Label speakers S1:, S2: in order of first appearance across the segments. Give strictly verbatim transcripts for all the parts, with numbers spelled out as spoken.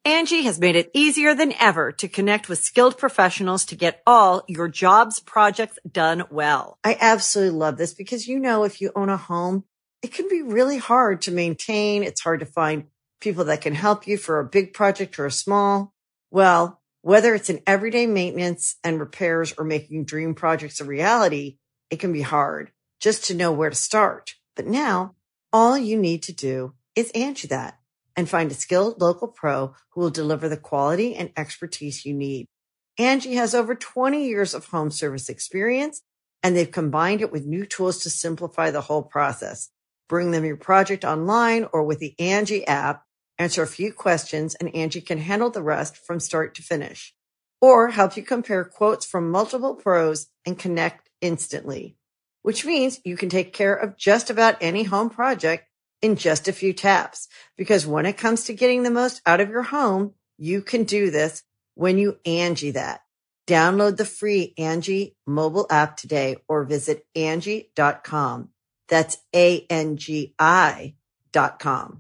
S1: Angie has made it easier than ever to connect with skilled professionals to get all your jobs projects done well. I absolutely love this because, you know, if you own a home, it can be really hard to maintain. It's hard to find people that can help you for a big project or a small. Well, whether it's in everyday maintenance and repairs or making dream projects a reality, it can be hard just to know where to start. But now all you need to do is Angie that and find a skilled local pro who will deliver the quality and expertise you need. Angie has over twenty years of home service experience, and they've combined it with new tools to simplify the whole process. Bring them your project online or with the Angie app, answer a few questions, and Angie can handle the rest from start to finish. Or help you compare quotes from multiple pros and connect instantly, which means you can take care of just about any home project in just a few taps. Because when it comes to getting the most out of your home, you can do this when you Angie that. Download the free Angie mobile app today or visit Angie dot com. That's A N G I dot com.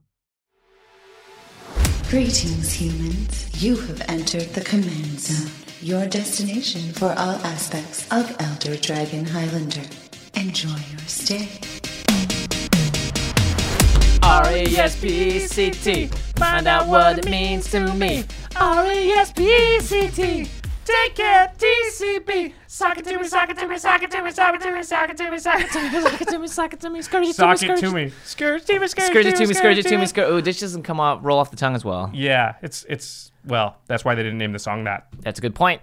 S2: Greetings, humans. You have entered the Command Zone, your destination for all aspects of Elder Dragon Highlander. Enjoy your stay.
S3: R E S P C T, find out what it means to me. R E S P C T, take it, T C B. Sock it to me, sock it to me, sock it to me, sock it to me, sock it to me, sock it to me, sock it to me, sock it to me, scourge it to me,
S4: Sock it to me.
S3: scourge it to me, scourge it to me, scourge it to me, scourge. Ooh, this doesn't come out, roll off the tongue as well.
S4: Yeah, it's it's well, that's why they didn't name the song that.
S3: That's a good point.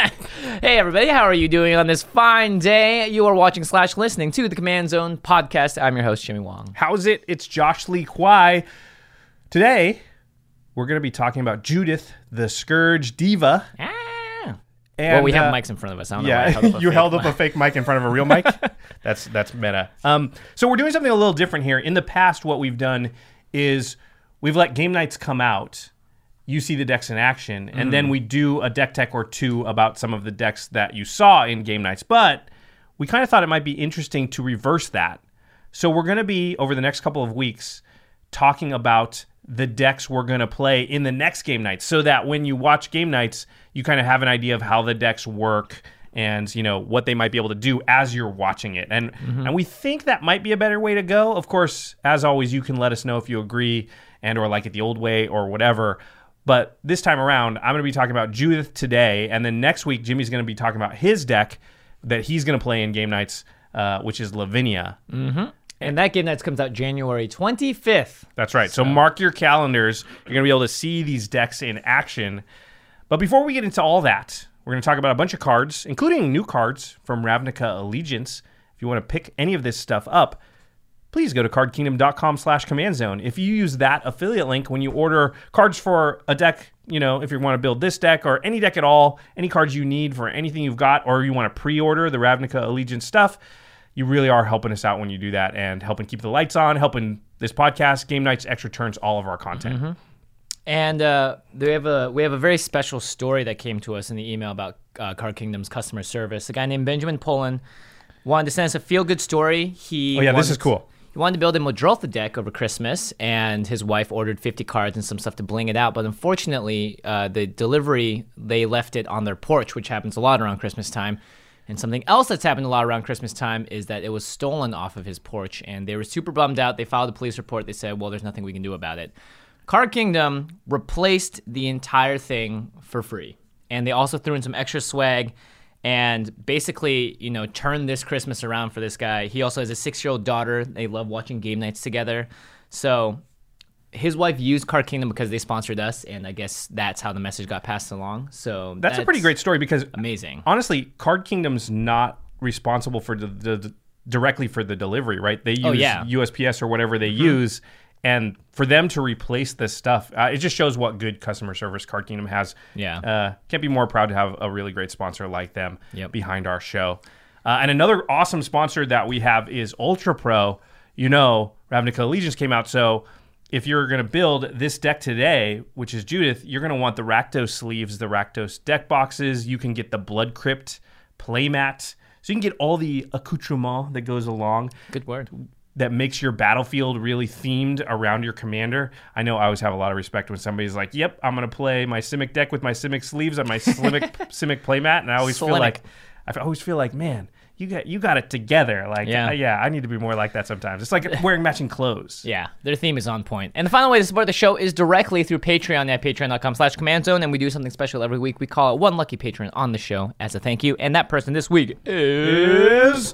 S3: Hey everybody, how are you doing on this fine day? You are watching slash listening to the Command Zone podcast. I'm your host, Jimmy Wong.
S4: How's it? It's Josh Lee Kwai. Today, we're going to be talking about Judith, the Scourge Diva.
S3: Ah.
S4: And,
S3: well, we have
S4: uh,
S3: mics in front of us. I don't
S4: yeah,
S3: know why I held up a
S4: you
S3: fake
S4: held up
S3: mic.
S4: a fake mic in front of a real mic. That's that's meta. Um, so we're doing something a little different here. In the past, what we've done is we've let game nights come out. You see the decks in action, and mm. then we do a deck tech or two about some of the decks that you saw in game nights. But we kind of thought it might be interesting to reverse that. So we're going to be, over the next couple of weeks, talking about the decks we're going to play in the next game nights, so that when you watch game nights, you kind of have an idea of how the decks work and, you know, what they might be able to do as you're watching it. And mm-hmm. and we think that might be a better way to go. Of course, as always, you can let us know if you agree and or like it the old way or whatever. But this time around, I'm going to be talking about Judith today, and then next week, Jimmy's going to be talking about his deck that he's going to play in game nights, uh, which is Lavinia.
S3: Mm-hmm. And that game nights comes out January twenty-fifth.
S4: That's right. So. so mark your calendars. You're going to be able to see these decks in action. But before we get into all that, we're going to talk about a bunch of cards, including new cards from Ravnica Allegiance. If you want to pick any of this stuff up, please go to card kingdom dot com slash command zone. If you use that affiliate link when you order cards for a deck, you know, if you want to build this deck or any deck at all, any cards you need for anything you've got, or you want to pre-order the Ravnica Allegiance stuff, you really are helping us out when you do that and helping keep the lights on, helping this podcast, Game Nights, Extra Turns, all of our content.
S3: Mm-hmm. And uh, we have a we have a very special story that came to us in the email about uh, Card Kingdom's customer service. A guy named Benjamin Poland wanted to send us a feel-good story. He
S4: oh yeah,
S3: wanted,
S4: this is cool.
S3: He wanted to build a Modrotha deck over Christmas, and his wife ordered fifty cards and some stuff to bling it out. But unfortunately, uh, the delivery, they left it on their porch, which happens a lot around Christmas time. And something else that's happened a lot around Christmas time is that it was stolen off of his porch, and they were super bummed out. They filed a police report. They said, well, there's nothing we can do about it. Card Kingdom replaced the entire thing for free. And they also threw in some extra swag and basically, you know, turned this Christmas around for this guy. He also has a six-year-old daughter. They love watching game nights together. So his wife used Card Kingdom because they sponsored us, and I guess that's how the message got passed along. So
S4: that's, that's a pretty great story because
S3: amazing.
S4: Honestly, Card Kingdom's not responsible for the, the, the directly for the delivery, right? They use
S3: oh, yeah.
S4: U S P S or whatever they
S3: mm-hmm.
S4: use, and for them to replace this stuff, uh, it just shows what good customer service Card Kingdom has.
S3: Yeah,
S4: uh, can't be more proud to have a really great sponsor like them
S3: yep.
S4: behind our show. Uh, and another awesome sponsor that we have is Ultra Pro. You know, Ravnica Allegiance came out, so if you're going to build this deck today, which is Judith, you're going to want the Rakdos sleeves, the Rakdos deck boxes. You can get the Blood Crypt playmat. So you can get all the accoutrement that goes along.
S3: Good word.
S4: that makes your battlefield really themed around your commander. I know I always have a lot of respect when somebody's like, yep, I'm going to play my Simic deck with my Simic sleeves on my Simic, Simic playmat. And I always
S3: Simic.
S4: feel like, I always feel like, man, you got you got it together. Like,
S3: Yeah.
S4: yeah. Uh, yeah, I need to be more like that sometimes. It's like wearing matching clothes.
S3: Yeah, their theme is on point. And the final way to support the show is directly through Patreon at patreon.com slash command zone. And we do something special every week. We call it one lucky patron on the show as a thank you. And that person this week is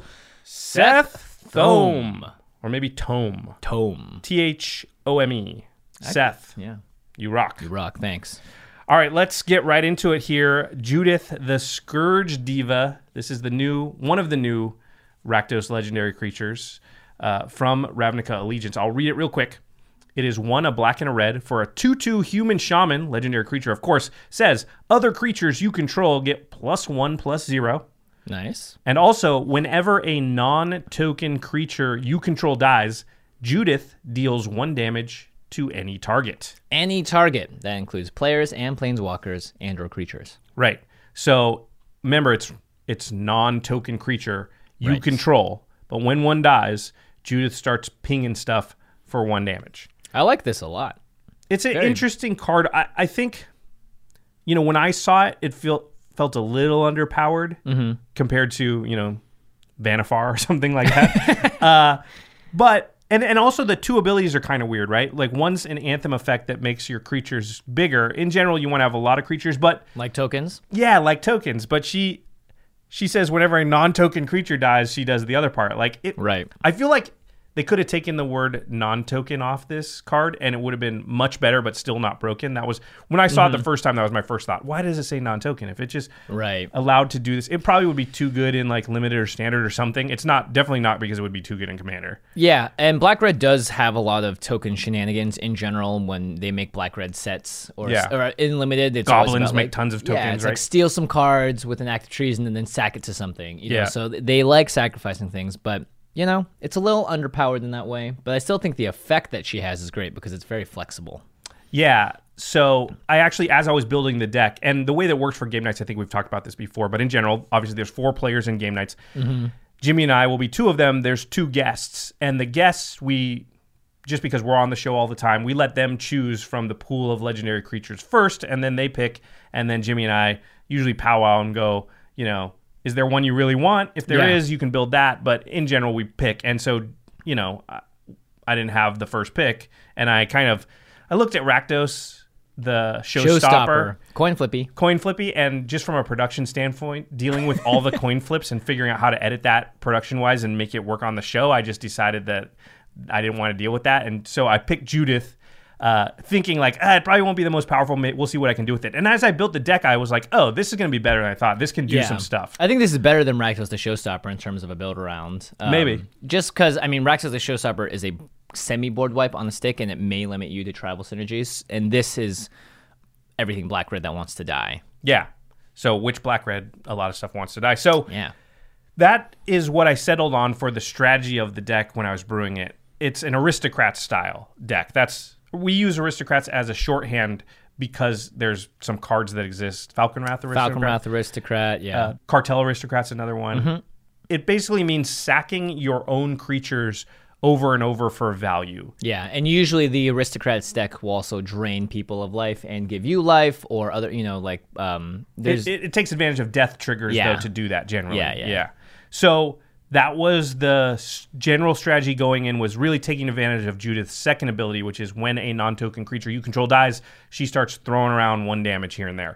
S4: Seth Thome. Or maybe Tome.
S3: Tome.
S4: T H O M E. Seth.
S3: Yeah.
S4: You rock.
S3: You rock. Thanks.
S4: All right, let's get right into it here. Judith, the Scourge Diva. This is the new, one of the new Rakdos legendary creatures uh, from Ravnica Allegiance. I'll read it real quick. It is one, a black and a red, for a two two human shaman, legendary creature, of course, says, other creatures you control get plus one, plus zero.
S3: Nice.
S4: And also, whenever a non-token creature you control dies, Judith deals one damage to any target.
S3: Any target. That includes players and planeswalkers and or creatures.
S4: Right. So remember, it's it's non-token creature you
S3: Right.
S4: control, but when one dies, Judith starts pinging stuff for one damage.
S3: I like this a lot.
S4: It's an
S3: Very-
S4: interesting card. I, I think, you know, when I saw it, it felt felt a little underpowered
S3: Mm-hmm.
S4: compared to, you know, Vanifar or something like that. uh, but And and also the two abilities are kind of weird, right? Like one's an Anthem effect that makes your creatures bigger. In general, you want to have a lot of creatures, but
S3: Like tokens?
S4: yeah, like tokens. But she she says whenever a non-token creature dies, she does the other part. Like it.
S3: Right.
S4: I feel like they could have taken the word non-token off this card, and it would have been much better, but still not broken. That was when I saw
S3: Mm-hmm.
S4: it the first time. That was my first thought. Why does it say non-token? If it just
S3: Right.
S4: allowed to do this, it probably would be too good in like limited or standard or something. It's not definitely not because it would be too good in Commander.
S3: Yeah, and Black Red does have a lot of token shenanigans in general when they make Black Red sets or,
S4: Yeah.
S3: or in limited. It's always
S4: Goblins
S3: about,
S4: make
S3: like-
S4: tons of
S3: Yeah,
S4: tokens,
S3: it's
S4: right?
S3: like steal some cards with an act of treason and then sack it to something. You know?
S4: Yeah.
S3: So they like sacrificing things, but you know, it's a little underpowered in that way. But I still think the effect that she has is great because it's very flexible.
S4: Yeah. So I actually, as I was building the deck, and the way that works for game nights, I think we've talked about this before, but in general, obviously there's four players in game nights.
S3: Mm-hmm.
S4: Jimmy and I will be two of them. There's two guests, and the guests, we, just because we're on the show all the time, we let them choose from the pool of legendary creatures first, and then they pick, and then Jimmy and I usually powwow and go, you know, is there one you really want? If there
S3: Yeah.
S4: is, you can build that, but in general, we pick. And so, you know, I, I didn't have the first pick, and I kind of, I looked at Rakdos, the showstopper,
S3: Showstopper. Coin flippy.
S4: coin flippy, and just from a production standpoint, dealing with all the coin flips and figuring out how to edit that production wise and make it work on the show, I just decided that I didn't want to deal with that. And so I picked Judith, uh, thinking like, ah, it probably won't be the most powerful. We'll see what I can do with it. And as I built the deck, I was like, oh, this is going to be better than I thought. This can do some stuff.
S3: I think this is better than Rakdos the Showstopper in terms of a build around. Um,
S4: Maybe.
S3: Just because, I mean, Rakdos the Showstopper is a semi-board wipe on the stick, and it may limit you to tribal synergies. And this is everything Black-Red that wants to die.
S4: Yeah. So which black-red, a lot of stuff wants to die. So
S3: Yeah.
S4: that is what I settled on for the strategy of the deck when I was brewing it. It's an aristocrat style deck. That's we use aristocrats as a shorthand because there's some cards that exist. Falconwrath aristocrat.
S3: Falconwrath Aristocrat, yeah.
S4: Uh, Cartel aristocrat's another one.
S3: Mm-hmm.
S4: It basically means sacking your own creatures over and over for value.
S3: Yeah, and usually the Aristocrats deck will also drain people of life and give you life or other, you know, like, um, there's...
S4: It, it, it takes advantage of death triggers,
S3: Yeah.
S4: though, to do that generally.
S3: Yeah, yeah.
S4: So that was the s- general strategy going in, was really taking advantage of Judith's second ability, which is when a non-token creature you control dies, she starts throwing around one damage here and there.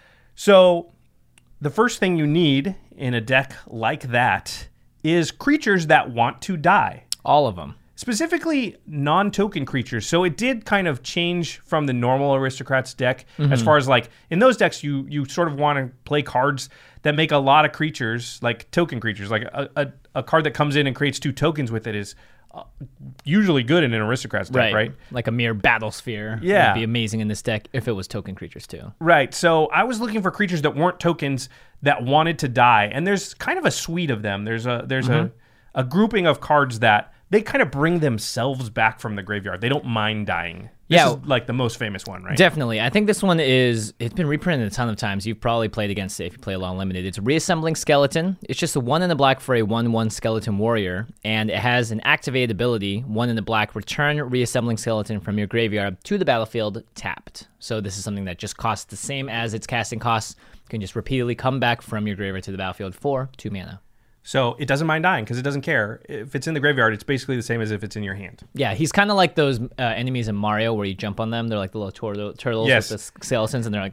S4: So the first thing you need in a deck like that is creatures that want to die.
S3: All of them.
S4: Specifically non-token creatures. So it did kind of change from the normal Aristocrats deck as far as like in those decks you you sort of want to play cards that make a lot of creatures, like token creatures. Like a, a, a card that comes in and creates two tokens with it is uh, usually good in an Aristocrats deck, right?
S3: Like a mere battle sphere.
S4: Yeah.
S3: Would be amazing in this deck if it was token creatures too.
S4: Right. So I was looking for creatures that weren't tokens that wanted to die. And there's kind of a suite of them. There's a there's a, a grouping of cards that they kind of bring themselves back from the graveyard. They don't mind dying. This
S3: Yeah.
S4: is like the most famous one, right?
S3: Definitely. I think this one is, it's been reprinted a ton of times. You've probably played against it if you play Law Unlimited. It's Reassembling Skeleton. It's just a one in the black for a one one Skeleton Warrior, and it has an activated ability, one in the black, return Reassembling Skeleton from your graveyard to the battlefield tapped. So this is something that just costs the same as its casting costs. You can just repeatedly come back from your graveyard to the battlefield for two mana.
S4: So it doesn't mind dying because it doesn't care. If it's in the graveyard, it's basically the same as if it's in your hand.
S3: Yeah, he's kind of like those uh, enemies in Mario where you jump on them. They're like the little tur- turtles
S4: Yes.
S3: with the skeletons, and they're like,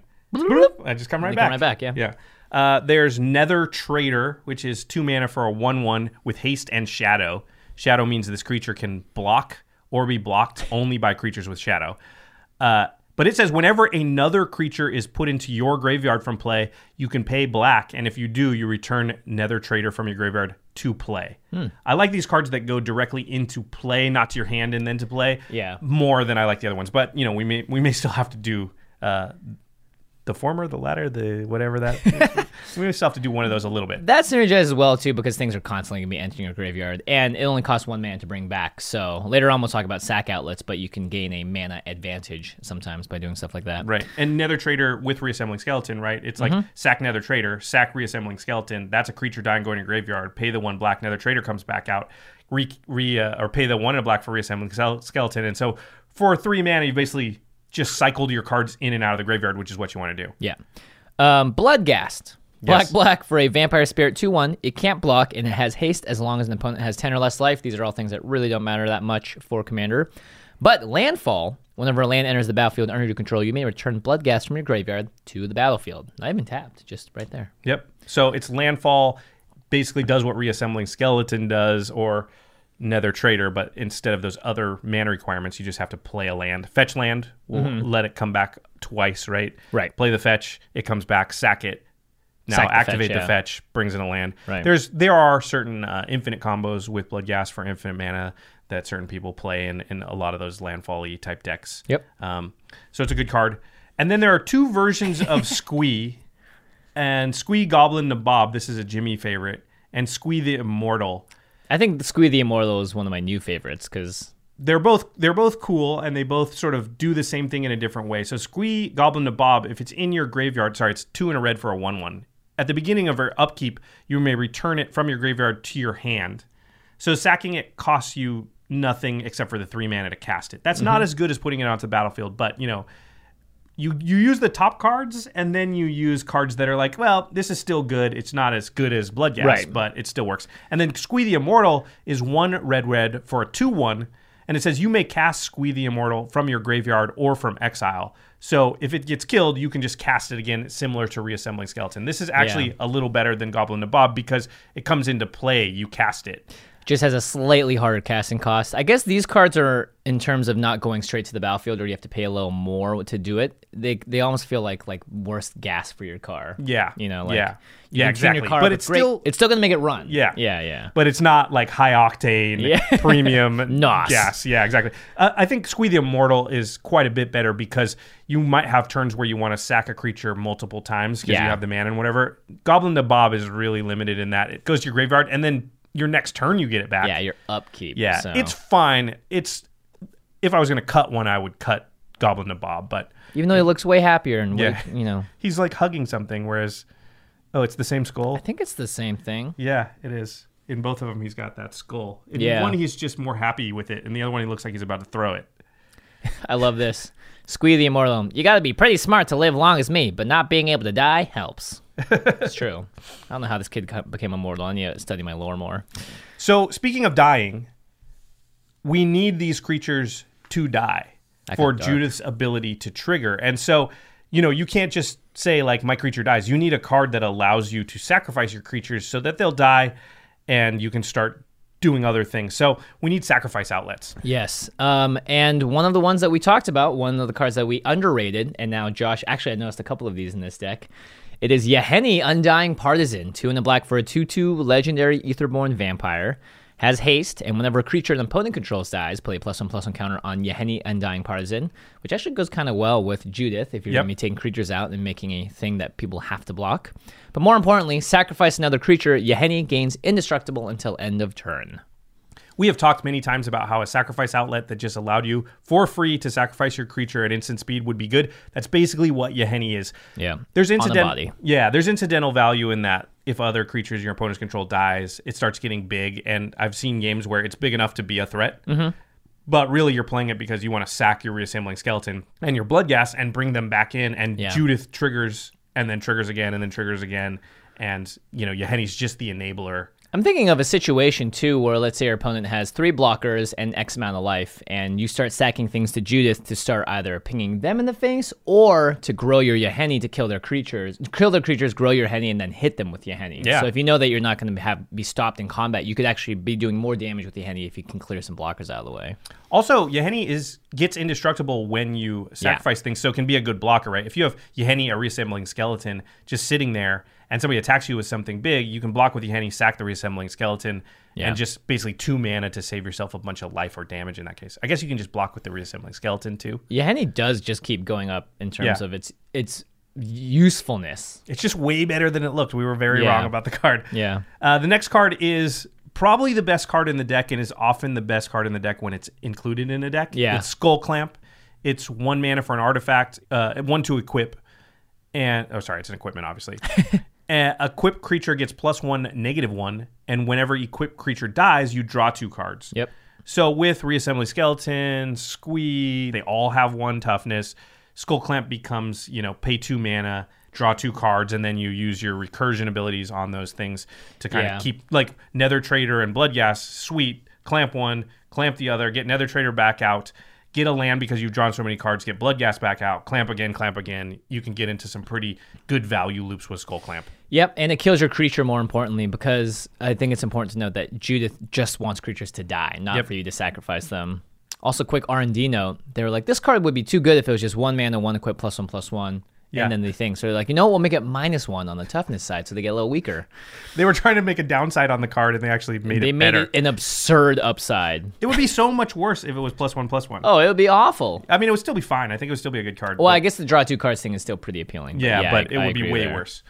S4: I just come right
S3: They
S4: back.
S3: come right back, yeah.
S4: Yeah. Uh, there's Nether Trader, which is two mana for a one one with haste and shadow. Shadow means this creature can block or be blocked only by creatures with shadow. Uh, but it says whenever another creature is put into your graveyard from play, you can pay black, and if you do, you return Nether Trader from your graveyard to play. Hmm. I like these cards that go directly into play, not to your hand and then to play.
S3: Yeah.
S4: More than I like the other ones. But you know, we may we may still have to do uh, the former, the latter, the whatever that. We may still have to do one of those a little bit.
S3: That synergizes as well, too, because things are constantly going to be entering your graveyard, and it only costs one mana to bring back. So later on, we'll talk about sack outlets, but you can gain a mana advantage sometimes by doing stuff like that.
S4: Right. And Nether Trader with Reassembling Skeleton, right? It's like mm-hmm. sack Nether Trader, sack Reassembling Skeleton. That's a creature dying going to your graveyard. Pay the one black, Nether Trader comes back out. Re, re uh, or pay the one in a black for Reassembling Skeleton. And so for three mana, you basically just cycled your cards in and out of the graveyard, which is what you want to do.
S3: Yeah. Um, Bloodghast. Black,
S4: yes.
S3: black for a Vampire Spirit two one. It can't block, and it has haste as long as an opponent has ten or less life. These are all things that really don't matter that much for Commander. But Landfall, whenever a land enters the battlefield under your control, you may return Bloodghast from your graveyard to the battlefield. Not even tapped, just right there.
S4: Yep. So it's Landfall, basically does what Reassembling Skeleton does, or Nether Trader, but instead of those other mana requirements, you just have to play a land. Fetch land, we'll mm-hmm. let it come back twice, right?
S3: Right.
S4: Play the fetch, it comes back, sack it. Now
S3: Sack the
S4: activate
S3: fetch,
S4: the
S3: yeah.
S4: fetch, brings in a land.
S3: Right.
S4: There's there are certain uh, infinite combos with Bloodghast for infinite mana that certain people play in, in a lot of those landfall-y type decks.
S3: Yep.
S4: Um, so it's a good card. And then there are two versions of Squee, and Squee Goblin Nabob. This is a Jimmy favorite, and Squee the Immortal.
S3: I think the Squee the Immortal is one of my new favorites because
S4: they're both they're both cool, and they both sort of do the same thing in a different way. So Squee Goblin Nabob, if it's in your graveyard, sorry, it's two and a red for a one one. At the beginning of your upkeep, you may return it from your graveyard to your hand. So sacking it costs you nothing except for the three mana to cast it. That's mm-hmm. not as good as putting it onto the battlefield, but you know, you you use the top cards and then you use cards that are like, well, this is still good. It's not as good as Bloodghast,
S3: right.
S4: but it still works. And then Squee the Immortal is one red red for a two one, and it says you may cast Squee the Immortal from your graveyard or from exile. So if it gets killed, you can just cast it again, similar to Reassembling Skeleton. This is actually
S3: yeah.
S4: a little better than Goblin Nabob because it comes into play. You cast it.
S3: Just has a slightly harder casting cost. I guess these cards are, in terms of not going straight to the battlefield or you have to pay a little more to do it, they they almost feel like like worse gas for your car.
S4: Yeah.
S3: You know, like
S4: yeah.
S3: you
S4: Yeah,
S3: can tune
S4: exactly.
S3: your car
S4: but
S3: up,
S4: it's
S3: great.
S4: still
S3: It's still going to make it run.
S4: Yeah.
S3: Yeah, yeah.
S4: But it's not like high octane
S3: Yeah.
S4: premium
S3: Nos.
S4: gas. Yeah, exactly. Uh, I think Squee the Immortal is quite a bit better because you might have turns where you want to sack a creature multiple times because
S3: Yeah.
S4: you have the mana and whatever. Goblin Nabob is really limited in that. It goes to your graveyard and then your next turn you get it back.
S3: Yeah, your upkeep.
S4: Yeah,
S3: so.
S4: it's fine. It's if I was going to cut one, I would cut Goblin Nabob, but
S3: Even though he looks way happier and
S4: Yeah.
S3: way, you know.
S4: he's like hugging something, whereas oh, it's the same skull.
S3: I think it's the same thing.
S4: Yeah, it is. In both of them, he's got that skull. In
S3: Yeah.
S4: one, he's just more happy with it, and the other one, he looks like he's about to throw it.
S3: I love this. Squee the Immortal. You got to be pretty smart to live long as me, but not being able to die helps. It's true. I don't know how this kid became immortal. I need to study my lore more.
S4: So, speaking of dying, we need these creatures to die
S3: That
S4: for
S3: got dark.
S4: Judith's ability to trigger. And so, you know, you can't just say, like, my creature dies. You need a card that allows you to sacrifice your creatures so that they'll die and you can start doing other things. So we need sacrifice outlets.
S3: Yes. Um, and one of the ones that we talked about, one of the cards that we underrated, and now Josh, actually I noticed a couple of these in this deck. It is Yahenni Undying Partisan, two in the black for a two two legendary Etherborn vampire. Has haste, and whenever a creature an opponent controls dies, play a plus one plus one counter on Yahenni Undying Partisan, which actually goes kind of well with Judith if you're
S4: Yep.
S3: going to be taking creatures out and making a thing that people have to block. But more importantly, sacrifice another creature. Yahenni gains indestructible until end of turn.
S4: We have talked many times about how a sacrifice outlet that just allowed you for free to sacrifice your creature at instant speed would be good. That's basically what Yahenni is.
S3: Yeah.
S4: There's
S3: On the
S4: incidental
S3: body.
S4: Yeah, there's incidental value in that. If other creatures your opponent's control dies, it starts getting big, and I've seen games where it's big enough to be a threat. Mm-hmm. But really, you're playing it because you want to sack your Reassembling Skeleton and your Bloodghast and bring them back in, and
S3: Yeah.
S4: Judith triggers and then triggers again and then triggers again. And, you know, Yahenni's just the enabler.
S3: I'm thinking of a situation, too, where let's say your opponent has three blockers and X amount of life, and you start sacking things to Judith to start either pinging them in the face or to grow your Yahenni to kill their creatures, kill their creatures, grow your Yahenni, and then hit them with Yahenni.
S4: Yeah.
S3: So if you know that you're not going to have be stopped in combat, you could actually be doing more damage with Yahenni if you can clear some blockers out of the way.
S4: Also, Yahenni is gets indestructible when you sacrifice
S3: Yeah.
S4: things, so it can be a good blocker, right? If you have Yahenni, a Reassembling Skeleton, just sitting there, and somebody attacks you with something big, you can block with Yahenni, sack the Reassembling Skeleton,
S3: Yeah.
S4: and just basically two mana to save yourself a bunch of life or damage in that case. I guess you can just block with the Reassembling Skeleton, too.
S3: Yahenni does just keep going up in terms
S4: Yeah.
S3: of its its usefulness.
S4: It's just way better than it looked. We were very
S3: Yeah.
S4: wrong about the card.
S3: Yeah.
S4: Uh, the next card is probably the best card in the deck and is often the best card in the deck when it's included in a deck.
S3: Yeah.
S4: It's Skull Clamp. It's one mana for an artifact, uh, one to equip. And, oh, sorry, it's an equipment, obviously. Uh, equip creature gets plus one, negative one, and whenever equip creature dies, you draw two cards.
S3: Yep.
S4: So with Reassembly Skeleton, Squee, they all have one toughness. Skull Clamp becomes, you know, pay two mana, draw two cards, and then you use your recursion abilities on those things to kind
S3: Yeah.
S4: of keep, like Nether Trader and Bloodghast, sweet, clamp one, clamp the other, get Nether Trader back out, get a land because you've drawn so many cards, get Bloodghast back out, clamp again, clamp again. You can get into some pretty good value loops with Skull Clamp.
S3: Yep, and it kills your creature more importantly, because I think it's important to note that Judith just wants creatures to die, not
S4: Yep.
S3: for you to sacrifice them. Also, quick R and D note, they were like, this card would be too good if it was just one mana, one equip, plus one, plus one.
S4: Yeah.
S3: And then they think, so they're like, you know what, we'll make it minus one on the toughness side, so they get a little weaker.
S4: They were trying to make a downside on the card, and they actually made
S3: They
S4: it
S3: made
S4: better.
S3: it an absurd upside.
S4: It would be so much worse if it was plus one, plus one.
S3: Oh, it would be awful.
S4: I mean, it would still be fine. I think it would still be a good card.
S3: Well,
S4: but-
S3: I guess the draw two cards thing is still pretty appealing. But
S4: yeah,
S3: yeah,
S4: but
S3: I-
S4: it
S3: I
S4: would be
S3: agree
S4: way
S3: there.
S4: worse.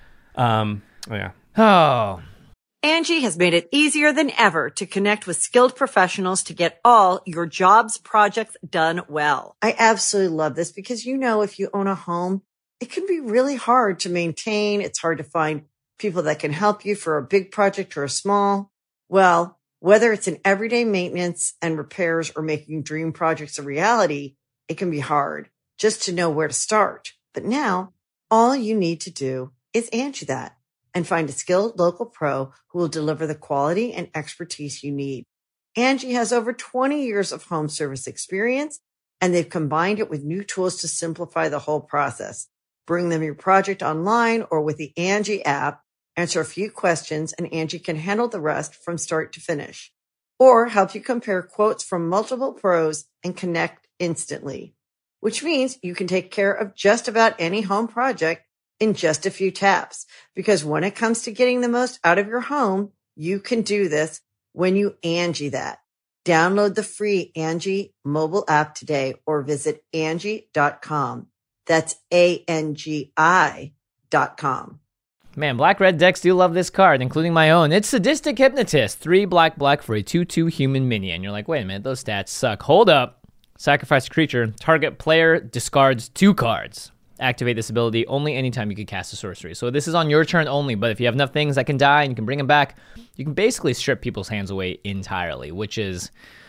S4: Um, oh, yeah.
S3: Oh,
S1: Angie has made it easier than ever to connect with skilled professionals to get all your jobs projects done well. I absolutely love this because, you know, if you own a home, it can be really hard to maintain. It's hard to find people that can help you for a big project or a small. Well, whether it's in everyday maintenance and repairs or making dream projects a reality, it can be hard just to know where to start. But now all you need to do is Angie that and find a skilled local pro who will deliver the quality and expertise you need. Angie has over twenty years of home service experience, and they've combined it with new tools to simplify the whole process. Bring them your project online or with the Angie app, answer a few questions, and Angie can handle the rest from start to finish. Or help you compare quotes from multiple pros and connect instantly, which means you can take care of just about any home project in just a few taps. Because when it comes to getting the most out of your home, you can do this when you Angie that. Download the free Angie mobile app today or visit Angie dot com. That's A N G I dot com.
S3: man, black red decks do love this card, including my own. It's Sadistic Hypnotist, three black black for a two two human minion. You're like, wait a minute, those stats suck. Hold up. Sacrifice a creature. Target player discards two cards. Activate this ability only anytime you can cast a sorcery. So this is on your turn only, but if you have enough things that can die and you can bring them back, you can basically strip people's hands away entirely, which is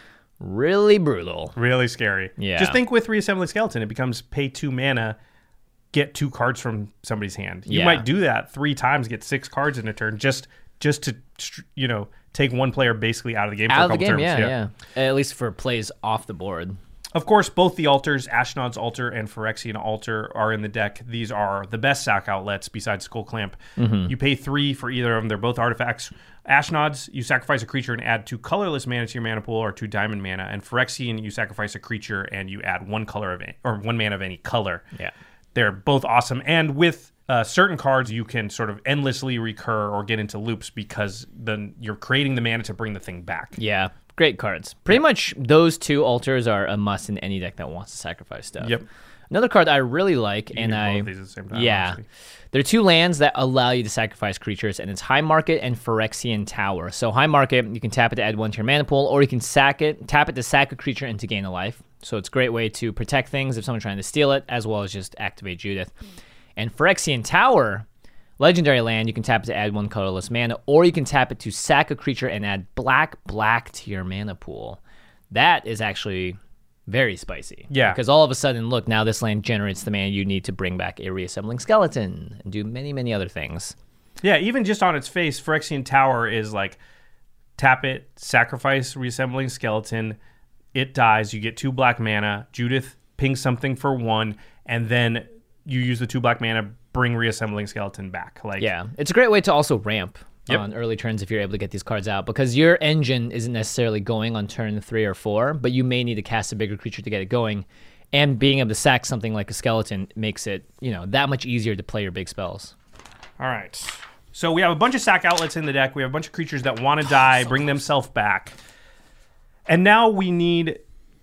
S3: really brutal.
S4: Really scary.
S3: Yeah.
S4: Just think with Reassembly Skeleton, it becomes pay two mana, get two cards from somebody's hand. You
S3: Yeah.
S4: might do that three times, get six cards in a turn, just just to, you know, take one player basically out of the game for
S3: Out
S4: a
S3: of the
S4: couple
S3: game,
S4: turns.
S3: yeah, yeah, At least for plays off the board.
S4: Of course, both the altars, Ashnod's altar and Phyrexian altar, are in the deck. These are the best sack outlets besides Skull Clamp.
S3: Mm-hmm.
S4: You pay three for either of them. They're both artifacts. Ashnod's, you sacrifice a creature and add two colorless mana to your mana pool or two diamond mana. And Phyrexian, you sacrifice a creature and you add one color of any, or one mana of any color.
S3: Yeah.
S4: They're both awesome. And with uh, certain cards, you can sort of endlessly recur or get into loops because then you're creating the mana to bring the thing back.
S3: Yeah, great cards. Pretty much those two altars are a must in any deck that wants to sacrifice stuff.
S4: Yep.
S3: Another card I really like,
S4: You
S3: and
S4: can do
S3: I
S4: both these at the same time,
S3: yeah,
S4: honestly.
S3: there are two lands that allow you to sacrifice creatures, and it's High Market and Phyrexian Tower. So High Market, you can tap it to add one to your mana pool, or you can sack it, tap it to sack a creature and to gain a life. So it's a great way to protect things if someone's trying to steal it, as well as just activate Judith. And Phyrexian Tower, legendary land, you can tap it to add one colorless mana, or you can tap it to sack a creature and add black black to your mana pool. That is actually very spicy.
S4: Yeah.
S3: Because all of a sudden, look, now this land generates the mana you need to bring back a reassembling skeleton and do many, many other things.
S4: Yeah, even just on its face, Phyrexian Tower is like tap it, sacrifice reassembling skeleton, it dies, you get two black mana, Judith pings something for one, and then you use the two black mana, bring reassembling skeleton back. Like,
S3: Yeah. It's a great way to also ramp
S4: Yep.
S3: on early turns if you're able to get these cards out, because your engine isn't necessarily going on turn three or four, but you may need to cast a bigger creature to get it going. And being able to sack something like a skeleton makes it, you know, that much easier to play your big spells.
S4: All right. So we have a bunch of sack outlets in the deck. We have a bunch of creatures that want to die, bring themselves back. And now we need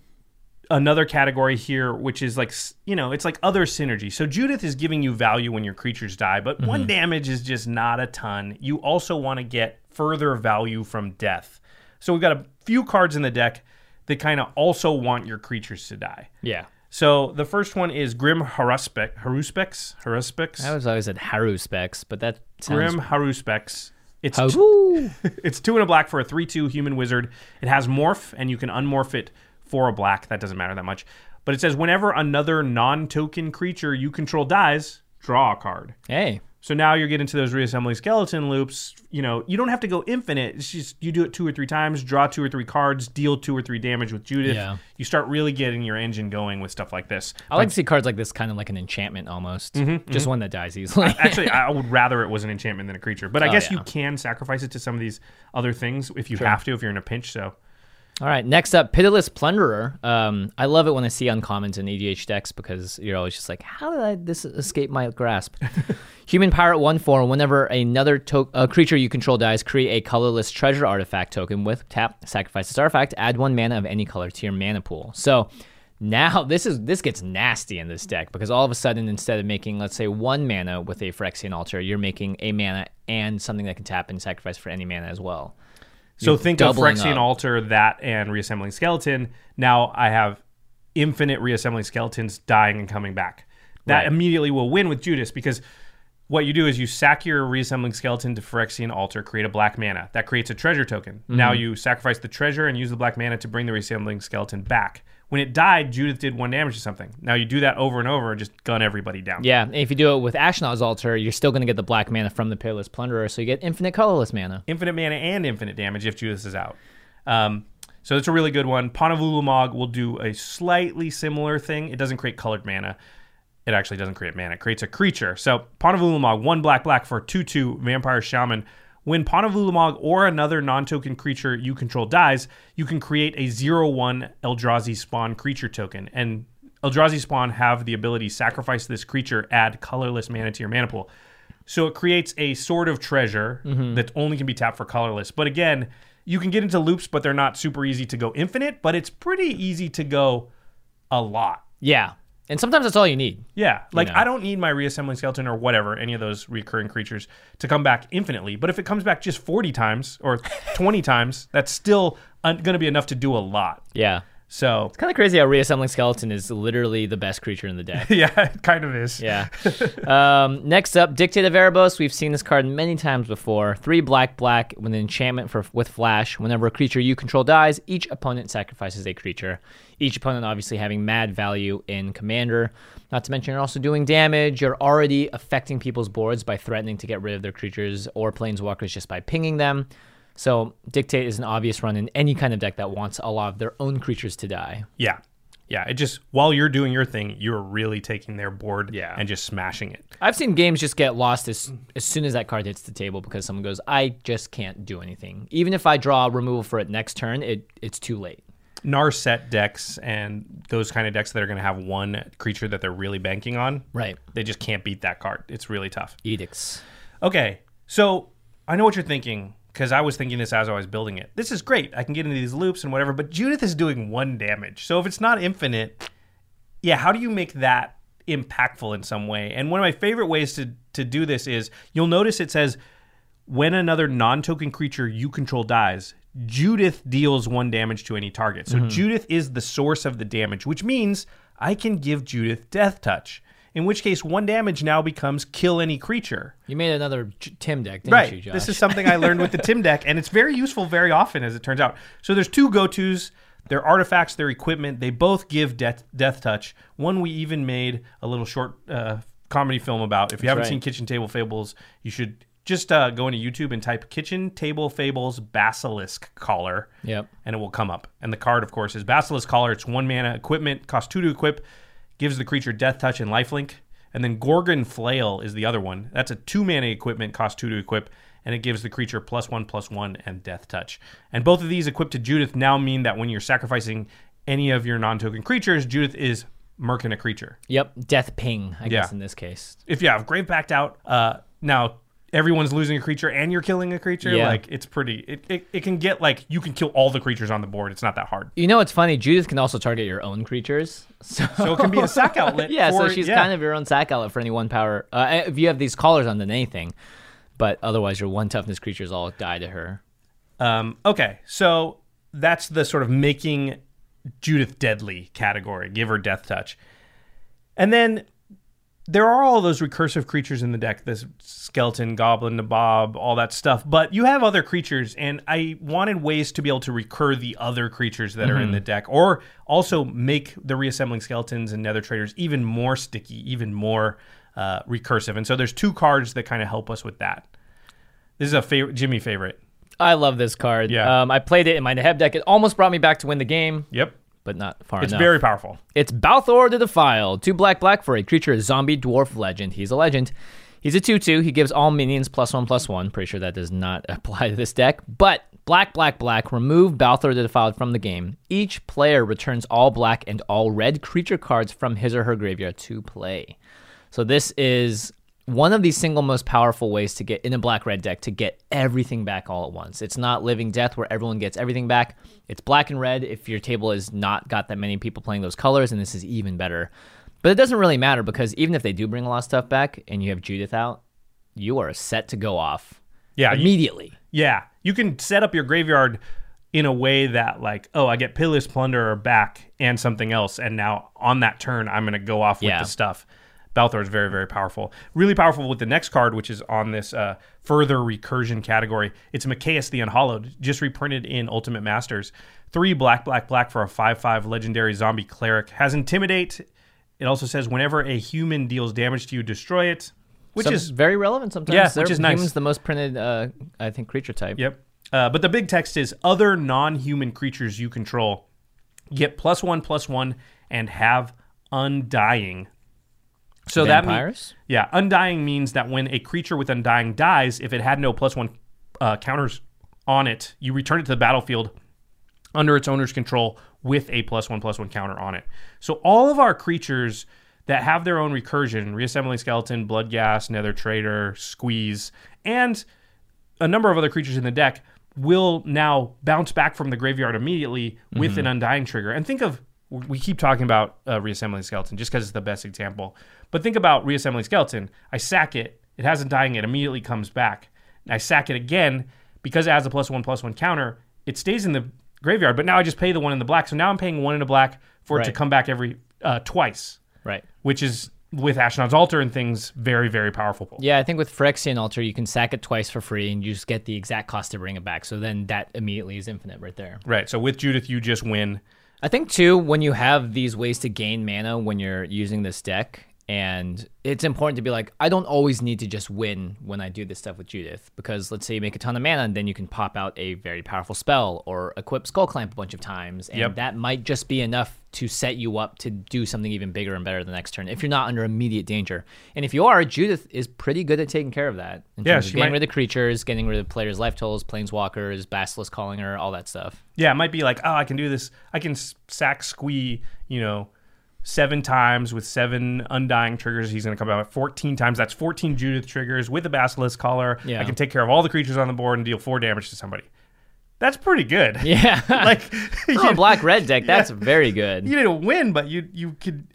S4: another category here, which is like, you know, it's like other synergy. So Judith is giving you value when your creatures die, but mm-hmm. one damage is just not a ton. You also want to get further value from death. So we've got a few cards in the deck that kind of also want your creatures to die.
S3: Yeah.
S4: So the first one is Grim Haruspex. Haruspex? Haruspex?
S3: I was always at Haruspex, but that sounds...
S4: Grim Haruspex. It's
S3: Haru.
S4: it's two and a black for a three two human wizard. It has morph, and you can unmorph it for a black. That doesn't matter that much. But it says whenever another non-token creature you control dies, draw a card.
S3: Hey.
S4: So now you're getting to those reassembling skeleton loops. You know, you don't have to go infinite. It's just you do it two or three times, draw two or three cards, deal two or three damage with Judith.
S3: Yeah.
S4: You start really getting your engine going with stuff like this.
S3: I like to see cards like this kind of like an enchantment almost. Mm-hmm, just mm-hmm. one that dies easily.
S4: Actually, I would rather it was an enchantment than a creature. But I
S3: oh,
S4: guess
S3: yeah.
S4: you can sacrifice it to some of these other things if you
S3: Sure.
S4: have to, if you're in a pinch. So.
S3: All right, next up, Pitiless Plunderer. Um, I love it when I see uncommons in E D H decks because you're always just like, how did I, this escape my grasp? Human Pirate one four, whenever another to- uh, creature you control dies, create a colorless treasure artifact token with tap, sacrifice this artifact, add one mana of any color to your mana pool. So now this is this gets nasty in this deck because all of a sudden, instead of making, let's say, one mana with a Phyrexian Altar, you're making a mana and something that can tap and sacrifice for any mana as well.
S4: So think of
S3: doubling
S4: Phyrexian
S3: up.
S4: Altar, that, and Reassembling Skeleton. Now I have infinite Reassembling Skeletons dying and coming back. That
S3: Right.
S4: immediately will win with Judas because what you do is you sack your Reassembling Skeleton to Phyrexian Altar, create a black mana. That creates a treasure token.
S3: Mm-hmm.
S4: Now you sacrifice the treasure and use the black mana to bring the Reassembling Skeleton back. When it died, Judith did one damage to something. Now you do that over and over and just gun everybody down.
S3: Yeah, and if you do it with Ashnod's Altar, you're still going to get the black mana from the Pitiless Plunderer, so you get infinite colorless mana.
S4: Infinite mana and infinite damage if Judith is out. Um, so it's a really good one. Ponavulumog will do a slightly similar thing. It doesn't create colored mana. It actually doesn't create mana. It creates a creature. So Ponavulumog, one black black for two two Vampire Shaman. When Ponavulumog or another non-token creature you control dies, you can create a zero one Eldrazi Spawn creature token. And Eldrazi Spawn have the ability to sacrifice this creature, add colorless mana to your mana pool. So it creates a sort of treasure mm-hmm. that only can be tapped for colorless. But again, you can get into loops, but they're not super easy to go infinite, but it's pretty easy to go a lot.
S3: Yeah, and sometimes that's all you need.
S4: Yeah, like
S3: know.
S4: I don't need my Reassembling Skeleton or whatever, any of those recurring creatures, to come back infinitely. But if it comes back just forty times or twenty times, that's still un- going to be enough to do a lot.
S3: Yeah.
S4: So
S3: It's kind of crazy how Reassembling Skeleton is literally the best creature in the deck.
S4: yeah, it kind of is.
S3: Yeah. um, next up, Dictate of Erebos. We've seen this card many times before. Three black, black with an enchantment for with flash. Whenever a creature you control dies, each opponent sacrifices a creature. Each opponent obviously having mad value in Commander. Not to mention you're also doing damage. You're already affecting people's boards by threatening to get rid of their creatures or Planeswalkers just by pinging them. So Dictate is an obvious run in any kind of deck that wants a lot of their own creatures to die.
S4: Yeah. Yeah, it just, while you're doing your thing, you're really taking their board
S3: Yeah.
S4: and just smashing it.
S3: I've seen games just get lost as as soon as that card hits the table because someone goes, I just can't do anything. Even if I draw removal for it next turn, it it's too late.
S4: Narset decks and those kind of decks that are going to have one creature that they're really banking on,
S3: Right.
S4: they just can't beat that card. It's really tough.
S3: Edicts.
S4: Okay, so I know what you're thinking, because I was thinking this as I was building it. This is great. I can get into these loops and whatever, but Judith is doing one damage. So if it's not infinite, yeah, how do you make that impactful in some way. And one of my favorite ways to, to do this is you'll notice it says, when another non-token creature you control dies, Judith deals one damage to any target. So mm-hmm. Judith is the source of the damage, which means I can give Judith Death Touch. In which case, one damage now becomes kill any creature.
S3: You made another J- Tim deck, didn't
S4: right.
S3: you, Josh?
S4: This is something I learned with the Tim deck, and it's very useful very often, as it turns out. So there's two go-tos. They're artifacts, they're equipment. They both give death, death touch. One we even made a little short uh, comedy film about. If you That's haven't right. seen Kitchen Table Fables, you should just uh, go into YouTube and type Kitchen Table Fables Basilisk Collar,
S3: yep.
S4: and it will come up. And the card, of course, is Basilisk Collar. It's one mana equipment, costs two to equip, gives the creature Death Touch and Lifelink. And then Gorgon Flail is the other one. That's a two mana equipment, costs two to equip, and it gives the creature plus one, plus one, and Death Touch. And both of these equipped to Judith now mean that when you're sacrificing any of your non-token creatures, Judith is murking a creature.
S3: Yep, Death Ping, I
S4: yeah.
S3: guess, in this case.
S4: If you have Grave backed out, uh, now everyone's losing a creature and you're killing a creature,
S3: yeah.
S4: like it's pretty, it, it, it can get like, you can kill all the creatures on the board. It's not that hard.
S3: You know what's funny? Judith can also target your own creatures. So,
S4: so it can be a sack outlet.
S3: yeah,
S4: for,
S3: so she's
S4: yeah.
S3: kind of your own sack outlet for any one power. Uh, if you have these collars on, than anything. But otherwise, your one toughness creatures all die to her.
S4: Um, okay, so that's the sort of making Judith deadly category. Give her Death Touch. And then there are all those recursive creatures in the deck, this skeleton, goblin, nabob, all that stuff. But you have other creatures, and I wanted ways to be able to recur the other creatures that mm-hmm. are in the deck, or also make the reassembling skeletons and nether traders even more sticky, even more uh, recursive. And so there's two cards that kind of help us with that. This is a favorite, Jimmy favorite.
S3: I love this card.
S4: Yeah.
S3: Um, I played it in my Neheb deck. It almost brought me back to win the game.
S4: Yep.
S3: But not far
S4: it's
S3: enough.
S4: It's very powerful.
S3: It's Balthor the Defiled. Two black black for a creature, zombie dwarf legend. He's a legend. He's a two two. He gives all minions plus one plus one. Pretty sure that does not apply to this deck. But black black black, remove Balthor the Defiled from the game. Each player returns all black and all red creature cards from his or her graveyard to play. So this is one of the single most powerful ways to get in a black-red deck to get everything back all at once. It's not Living Death where everyone gets everything back. It's black and red if your table has not got that many people playing those colors, and this is even better. But it doesn't really matter because even if they do bring a lot of stuff back and you have Judith out, you are set to go off
S4: yeah,
S3: immediately.
S4: You, yeah. You can set up your graveyard in a way that, like, oh, I get Pitiless Plunderer back and something else, and now on that turn, I'm going to go off with
S3: yeah.
S4: the stuff. Balthor is very, very powerful. Really powerful with the next card, which is on this uh, further recursion category. It's Mikaeus the Unhallowed, just reprinted in Ultimate Masters. Three black, black, black for a five five legendary zombie cleric. Has Intimidate. It also says whenever a human deals damage to you, destroy it, which
S3: Some,
S4: is
S3: very relevant sometimes.
S4: Yeah,
S3: They're,
S4: which is nice.
S3: Human's the most printed, uh, I think, creature type.
S4: Yep. Uh, but the big text is other non-human creatures you control get plus one, plus one, and have Undying. So
S3: Vampires?
S4: that means, yeah, Undying means that when a creature with Undying dies, if it had no plus one uh, counters on it, you return it to the battlefield under its owner's control with a plus one plus one counter on it. So all of our creatures that have their own recursion, Reassembling Skeleton, Bloodghast, Nether Trader, Squeeze, and a number of other creatures in the deck will now bounce back from the graveyard immediately with mm-hmm. an Undying trigger. And think of, we keep talking about uh, Reassembling Skeleton just because it's the best example. But think about Reassembling Skeleton. I sack it. It has Undying. It immediately comes back. I sack it again because it has a plus one, plus one counter. It stays in the graveyard, but now I just pay the one in the black. So now I'm paying one in the black for
S3: right.
S4: it to come back every uh, twice.
S3: Right.
S4: Which is, with Ashnod's Altar and things, very, very powerful.
S3: Yeah, I think with Phyrexian Altar, you can sack it twice for free and you just get the exact cost to bring it back. So then that immediately is infinite right there.
S4: Right. So with Judith, you just win.
S3: I think, too, when you have these ways to gain mana when you're using this deck, and it's important to be like, I don't always need to just win when I do this stuff with Judith, because let's say you make a ton of mana, and then you can pop out a very powerful spell or equip Skull Clamp a bunch of times, and
S4: yep.
S3: that might just be enough to set you up to do something even bigger and better the next turn if you're not under immediate danger. And if you are, Judith is pretty good at taking care of that. In
S4: yeah,
S3: terms
S4: she
S3: of getting
S4: might...
S3: rid of creatures, getting rid of players' life totals, planeswalkers, Basilisk calling her, all that stuff.
S4: Yeah, it might be like, oh, I can do this. I can sack Squee, you know, seven times with seven Undying triggers. He's going to come out fourteen times. That's fourteen Judith triggers with a Basilisk Collar.
S3: Yeah.
S4: I can take care of all the creatures on the board and deal four damage to somebody. That's pretty good.
S3: Yeah.
S4: like
S3: For a black-red deck, that's yeah. very good.
S4: You didn't win, but you you could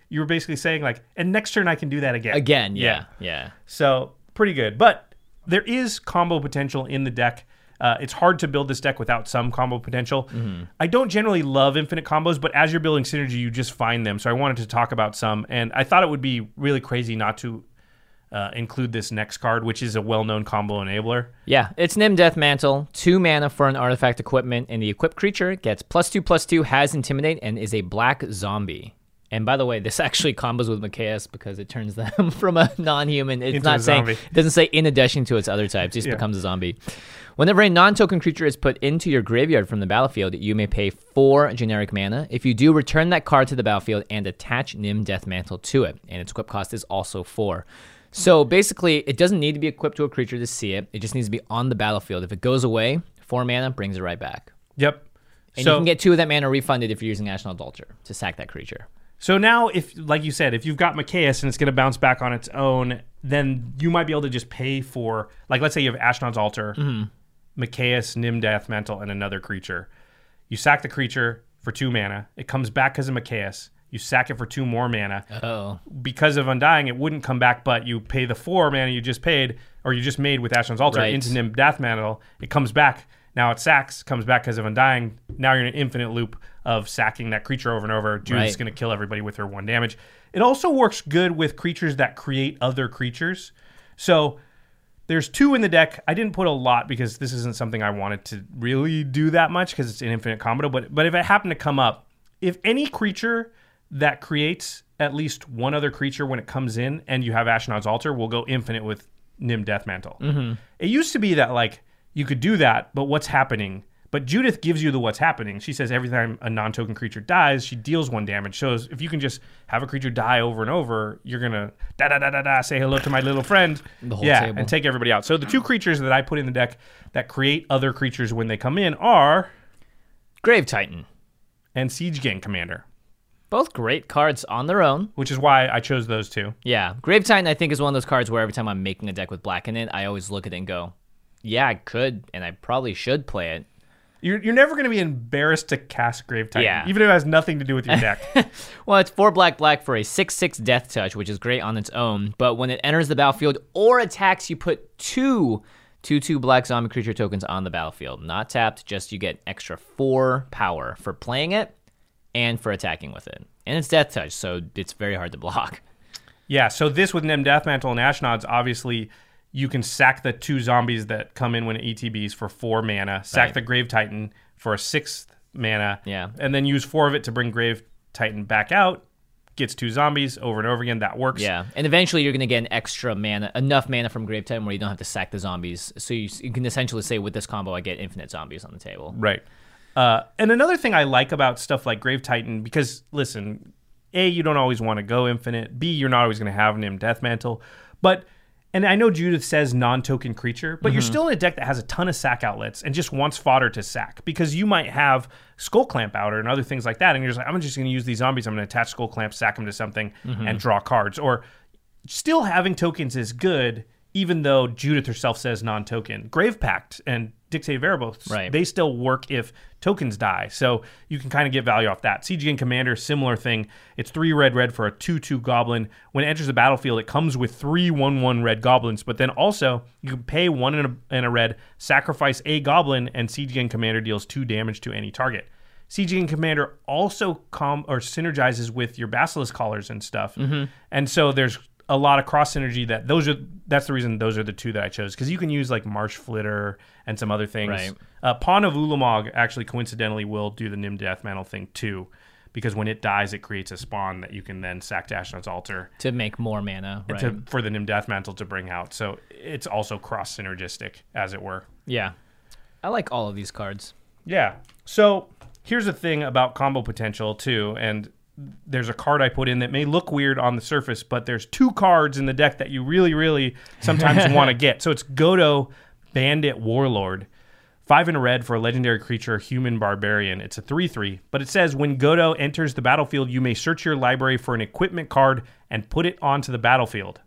S4: you were basically saying like, and next turn I can do that again.
S3: Again, yeah, yeah. yeah.
S4: So pretty good. But there is combo potential in the deck. Uh, it's hard to build this deck without some combo potential. Mm-hmm. I don't generally love infinite combos, but as you're building synergy, you just find them. So I wanted to talk about some, and I thought it would be really crazy not to uh, include this next card, which is a well-known combo enabler.
S3: Yeah, it's Nim Deathmantle, two mana for an artifact equipment, and the equipped creature gets plus two, plus two, has Intimidate, and is a black zombie. And by the way, this actually combos with Mikaeus because it turns them from a non-human. It's
S4: Into
S3: not
S4: a
S3: saying,
S4: zombie.
S3: it doesn't say in addition to its other types, it just
S4: Yeah.
S3: becomes a zombie. Whenever a non-token creature is put into your graveyard from the battlefield, you may pay four generic mana. If you do, return that card to the battlefield and attach Nim Deathmantle to it. And its equip cost is also four. So basically, it doesn't need to be equipped to a creature to see it. It just needs to be on the battlefield. If it goes away, four mana brings it right back.
S4: Yep.
S3: And
S4: so,
S3: you can get two of that mana refunded if you're using Ashnod's Altar to sack that creature.
S4: So now, if like you said, if you've got Mikaeus and it's going to bounce back on its own, then you might be able to just pay for, like, let's say you have Ashnod's Altar, mm-hmm. Mikaeus, Nim Deathmantle, and another creature. You sack the creature for two mana. It comes back because of Mikaeus. You sack it for two more mana.
S3: Oh.
S4: Because of Undying, it wouldn't come back, but you pay the four mana you just paid, or you just made with Ashnod's Altar
S3: Right.
S4: into Nim Deathmantle. It comes back. Now it sacks, comes back because of Undying. Now you're in an infinite loop of sacking that creature over and over. Judith's
S3: Right.
S4: going to kill everybody with her one damage. It also works good with creatures that create other creatures. So there's two in the deck. I didn't put a lot because this isn't something I wanted to really do that much because it's an infinite combo. But but if it happened to come up, if any creature that creates at least one other creature when it comes in and you have Ashnod's Altar will go infinite with Nim Deathmantle. Mm-hmm. It used to be that like you could do that, but what's happening? But Judith gives you the what's happening. She says every time a non-token creature dies, she deals one damage. So if you can just have a creature die over and over, you're going to da-da-da-da-da, say hello to my little friend.
S3: The whole
S4: yeah,
S3: table.
S4: and take everybody out. So the two creatures that I put in the deck that create other creatures when they come in are
S3: Grave Titan.
S4: and Siege Gang Commander,
S3: Both great cards on their own.
S4: which is why I chose those two.
S3: Yeah. Grave Titan, I think, is one of those cards where every time I'm making a deck with black in it, I always look at it and go, yeah, I could, and I probably should play it.
S4: You're, you're never going to be embarrassed to cast Grave Titan,
S3: Yeah.
S4: even if it has nothing to do with your deck.
S3: Well, it's four black black for a six six Death Touch, which is great on its own. But when it enters the battlefield or attacks, you put two two two black zombie creature tokens on the battlefield. Not tapped, just you get extra four power for playing it and for attacking with it. And it's Death Touch, so it's very hard to block.
S4: Yeah, so this with Nim Deathmantle and Ashnod's, obviously you can sack the two zombies that come in when it E T Bs for four mana, sack
S3: Right.
S4: the Grave Titan for a sixth mana,
S3: Yeah.
S4: and then use four of it to bring Grave Titan back out, gets two zombies over and over again. That works.
S3: Yeah, and eventually you're going to get an extra mana, enough mana from Grave Titan where you don't have to sack the zombies. So you, you can essentially say, with this combo, I get infinite zombies on the table.
S4: Right. Uh, and another thing I like about stuff like Grave Titan, because, listen, A, you don't always want to go infinite. B, you're not always going to have Nim Deathmantle. But, and I know Judith says non-token creature, but mm-hmm. you're still in a deck that has a ton of sack outlets and just wants fodder to sack. Because you might have Skull Clamp out and other things like that, and you're just like, I'm just going to use these zombies, I'm going to attach Skull Clamp, sack them to something, mm-hmm. and draw cards. Or still having tokens is good, even though Judith herself says non-token. Grave Pact and Dictate Variables,
S3: right.
S4: they still work if tokens die. So you can kind of get value off that. Siege Gang Commander, similar thing. It's three red red for a two two goblin. When it enters the battlefield, it comes with three one one red goblins, but then also you can pay one in a, in a red, sacrifice a goblin, and Siege Gang Commander deals two damage to any target. Siege Gang Commander also com- or synergizes with your Basilisk Collars and stuff. Mm-hmm. And so there's a lot of cross synergy that those are that's the reason those are the two that I chose, because you can use like Marsh Flitter and some other things.
S3: Right.
S4: Uh, Pawn of Ulamog actually coincidentally will do the Nim Deathmantle thing too, because when it dies, it creates a spawn that you can then sack to Ashnod's Altar
S3: To make more mana, right?
S4: to, for the Nim Deathmantle to bring out. So it's also cross synergistic, as it were.
S3: Yeah. I like all of these cards.
S4: Yeah. So here's the thing about combo potential too, and there's a card I put in that may look weird on the surface, but there's two cards in the deck that you really, really sometimes want to get. So it's Godo Bandit Warlord. Five in a red for a legendary creature, Human Barbarian. It's a three three, but it says when Godo enters the battlefield, you may search your library for an equipment card and put it onto the battlefield.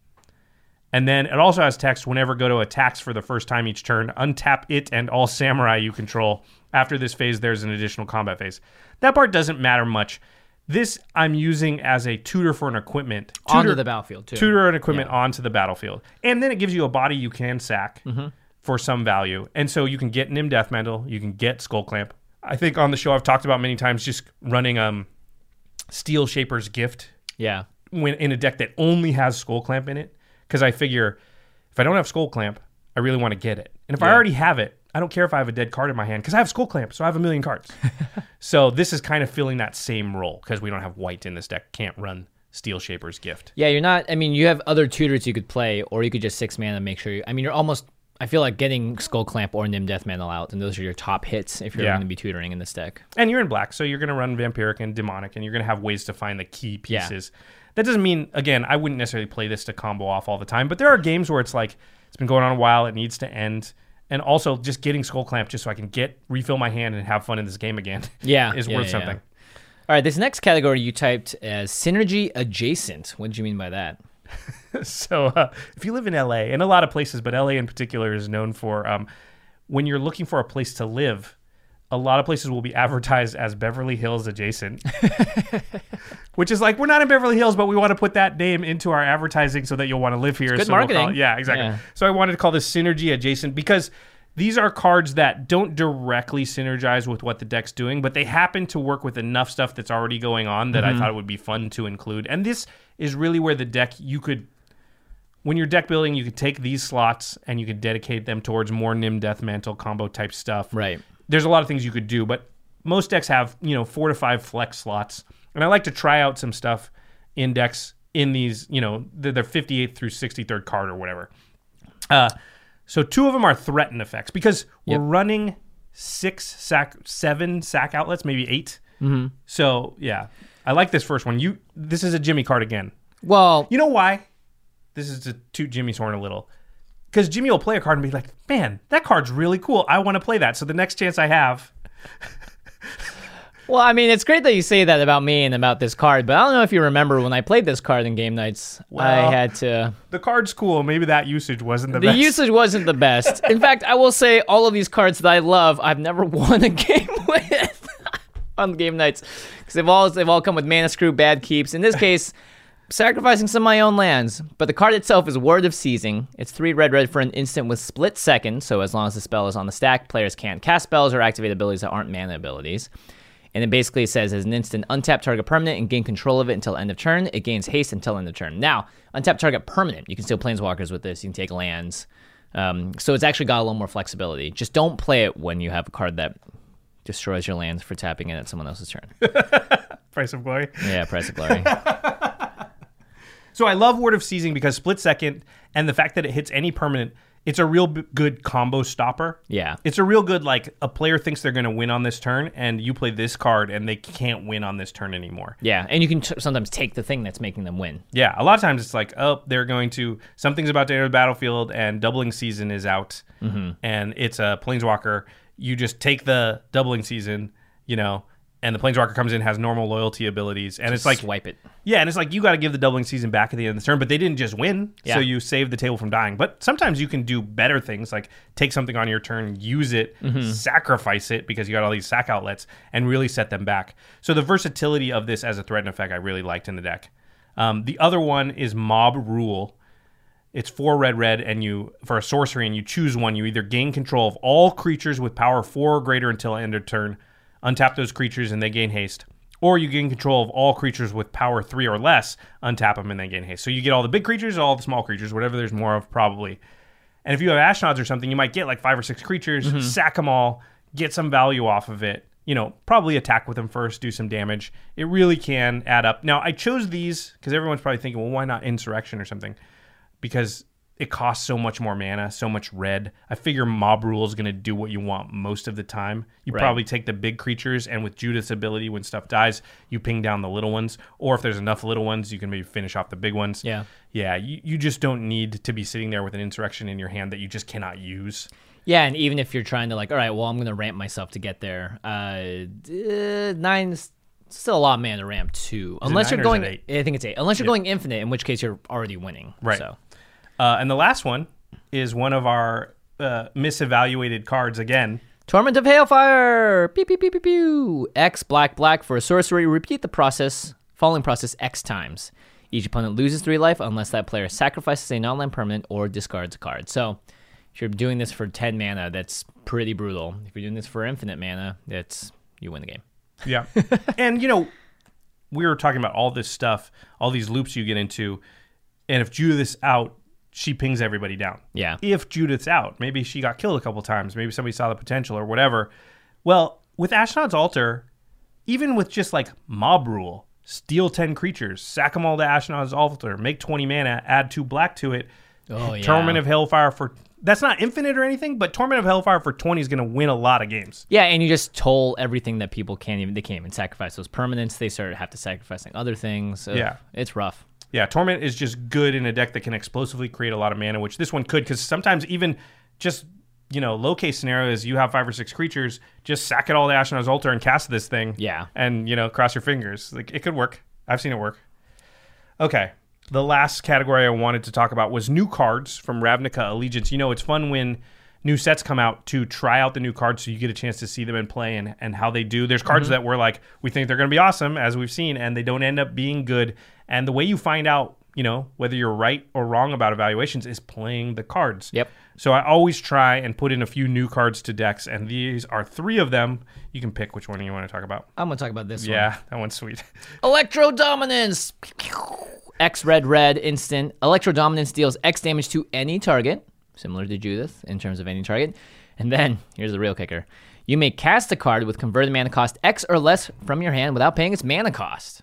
S4: And then it also has text, whenever Godo attacks for the first time each turn, untap it and all samurai you control. After this phase, there's an additional combat phase. That part doesn't matter much. This I'm using as a tutor for an equipment. Tutor,
S3: Onto the battlefield, too.
S4: Tutor an equipment
S3: Yeah.
S4: onto the battlefield. And then it gives you a body you can sack
S3: Mm-hmm.
S4: for some value. And so you can get Nim Death Mantle, you can get Skull Clamp. I think on the show I've talked about many times just running um, Steel Shaper's Gift
S3: Yeah.
S4: when in a deck that only has Skull Clamp in it. Because I figure if I don't have Skull Clamp, I really want to get it. And if I
S3: Yeah.
S4: already have it, I don't care if I have a dead card in my hand because I have Skull Clamp, so I have a million cards. So this is kind of filling that same role because we don't have white in this deck. Can't run Steel Shaper's Gift.
S3: Yeah, you're not. I mean, you have other tutors you could play, or you could just six mana and make sure you. I mean, you're almost. I feel like getting Skull Clamp or Nim Death Mantle out, and those are your top hits if you're
S4: Yeah.
S3: going to be tutoring in this deck.
S4: And you're in black, so you're going to run Vampiric and Demonic, and you're going to have ways to find the key
S3: Yeah.
S4: pieces. That doesn't mean, again, I wouldn't necessarily play this to combo off all the time, but there are games where it's like, it's been going on a while, it needs to end. And also, just getting Skull Clamp just so I can get refill my hand and have fun in this game again
S3: Yeah,
S4: is
S3: yeah,
S4: worth
S3: yeah,
S4: something.
S3: All right, this next category you typed as Synergy Adjacent. What did you mean by that?
S4: So uh, if you live in L A, and a lot of places, but L A in particular is known for um, when you're looking for a place to live, a lot of places will be advertised as Beverly Hills adjacent, which is like, we're not in Beverly Hills, but we want to put that name into our advertising so that you'll want to live here.
S3: good
S4: so we'll call
S3: marketing.
S4: it- yeah, exactly.
S3: Yeah.
S4: So I wanted to call this Synergy Adjacent because these are cards that don't directly synergize with what the deck's doing, but they happen to work with enough stuff that's already going on that I thought it would be fun to include. And this is really where the deck, you could, when you're deck building, you could take these slots and you could dedicate them towards more Nim Death Mantle combo type stuff.
S3: Right.
S4: There's a lot of things you could do, but most decks have, you know, four to five flex slots. And I like to try out some stuff in decks in these, you know, they're they're fifty-eighth through sixty-third card or whatever. Uh, so two of them are threaten effects because
S3: Yep.
S4: we're running six sack, seven sack outlets, maybe eight. Mm-hmm. So yeah, I like this first one. You, this is a Jimmy card again.
S3: Well,
S4: You know why? This is to toot Jimmy's horn a little. Because Jimmy will play a card and be like, man, that card's really cool. I want to play that. So the next chance I have.
S3: well, I mean, it's great that you say that about me and about this card, but I don't know if you remember when I played this card in game nights,
S4: Well,
S3: I had to.
S4: The card's cool. Maybe that usage wasn't the,
S3: The
S4: best.
S3: usage wasn't the best. In fact, I will say all of these cards that I love, I've never won a game with on game nights because they've all they've all come with mana screw, bad keeps. In this case, sacrificing some of my own lands. But the card itself is Word of Seizing. It's three red red for an instant with split second. So as long as the spell is on the stack, players can't cast spells or activate abilities that aren't mana abilities. And it basically says, as an instant, untap target permanent and gain control of it until end of turn. It gains haste until end of turn. Now, untap target permanent. You can steal planeswalkers with this. You can take lands. Um, so it's actually got a little more flexibility. Just don't play it when you have a card that destroys your lands for tapping in at someone else's turn.
S4: Price of Glory.
S3: Yeah, Price of Glory.
S4: So I love Word of Seizing because split second and the fact that it hits any permanent, it's a real b- good combo stopper.
S3: Yeah.
S4: It's a real good, like, a player thinks they're going to win on this turn, and you play this card, and they can't win on this turn anymore.
S3: Yeah, and you can t- sometimes take the thing that's making them win.
S4: Yeah, a lot of times it's like, oh, they're going to, something's about to enter the battlefield, and Doubling Season is out,
S3: Mm-hmm.
S4: and it's a Planeswalker. You just take the Doubling Season, you know, and the Planeswalker comes in, has normal loyalty abilities, and it's like,
S3: Swipe it.
S4: yeah, and it's like you got to give the Doubling Season back at the end of the turn, but they didn't just win,
S3: Yeah.
S4: so you save the table from dying. But sometimes you can do better things, like take something on your turn, use it,
S3: Mm-hmm.
S4: sacrifice it because you got all these sack outlets, and really set them back. So the versatility of this as a threat and effect I really liked in the deck. Um, the other one is Mob Rule. It's four red red, and you for a sorcery, and you choose one. You either gain control of all creatures with power four or greater until end of turn, untap those creatures and they gain haste, or you gain control of all creatures with power three or less, untap them and they gain haste. So you get all the big creatures, all the small creatures, whatever there's more of probably. And if you have Ashnod's or something, you might get like five or six creatures,
S3: Mm-hmm.
S4: sack them all, get some value off of it. You know, probably attack with them first, do some damage. It really can add up. Now, I chose these because everyone's probably thinking, well, why not Insurrection or something? Because it costs so much more mana, so much red. I figure Mob Rule is going to do what you want most of the time. You
S3: Right.
S4: probably take the big creatures, and with Judith's ability, when stuff dies, you ping down the little ones. Or if there's enough little ones, you can maybe finish off the big ones.
S3: Yeah.
S4: Yeah, you, you just don't need to be sitting there with an Insurrection in your hand that you just cannot use.
S3: Yeah, and even if you're trying to like, all right, well, I'm going to ramp myself to get there. Uh, uh, nine's still a lot of mana to ramp too.
S4: Is it
S3: Unless
S4: nine
S3: you're
S4: or is
S3: going,
S4: it eight?
S3: I think it's eight. Unless you're going infinite, in which case you're already winning.
S4: Right.
S3: So.
S4: Uh, and the last one is one of our uh, misevaluated cards again.
S3: Torment of Hailfire! Pew, pew, pew, pew, pew. X, black, black. For a sorcery, repeat the process, following process X times. Each opponent loses three life unless that player sacrifices a non-land permanent or discards a card. So, if you're doing this for ten mana, that's pretty brutal. If you're doing this for infinite mana, that's you win the game.
S4: Yeah. And, you know, we were talking about all this stuff, all these loops you get into, and if Judith's out, she pings everybody down.
S3: Yeah.
S4: If Judith's out, maybe she got killed a couple times, maybe somebody saw the potential or whatever. Well, with Ashnod's Altar, even with just like mob rule, steal ten creatures, sack them all to Ashnod's Altar, make twenty mana, add two black to it.
S3: Oh, yeah.
S4: Torment of Hellfire for... That's not infinite or anything, but Torment of Hellfire for twenty is going to win a lot of games.
S3: Yeah, and you just toll everything that people can't even... They can't even sacrifice those permanents. They start have to sacrificing other things. Ugh,
S4: Yeah.
S3: It's rough.
S4: Yeah, Torment is just good in a deck that can explosively create a lot of mana, which this one could, because sometimes even just, you know, low case scenario is you have five or six creatures, just sack it all to Ashnod's Altar and cast this thing.
S3: Yeah.
S4: And, you know, cross your fingers. Like, it could work. I've seen it work. Okay. The last category I wanted to talk about was new cards from Ravnica Allegiance. You know, it's fun when new sets come out to try out the new cards so you get a chance to see them in play and, and how they do. There's cards mm-hmm. that we're like, we think they're going to be awesome, as we've seen, and they don't end up being good. And the way you find out, you know, whether you're right or wrong about evaluations is playing the cards.
S3: Yep.
S4: So I always try and put in a few new cards to decks, and these are three of them. You can pick which one you want to talk about.
S3: I'm going to talk about this
S4: yeah,
S3: one.
S4: Yeah, that one's sweet.
S3: Electro Dominance. X red red instant. Electro Dominance deals X damage to any target, similar to Judith in terms of any target. And then, here's the real kicker. You may cast a card with converted mana cost X or less from your hand without paying its mana cost.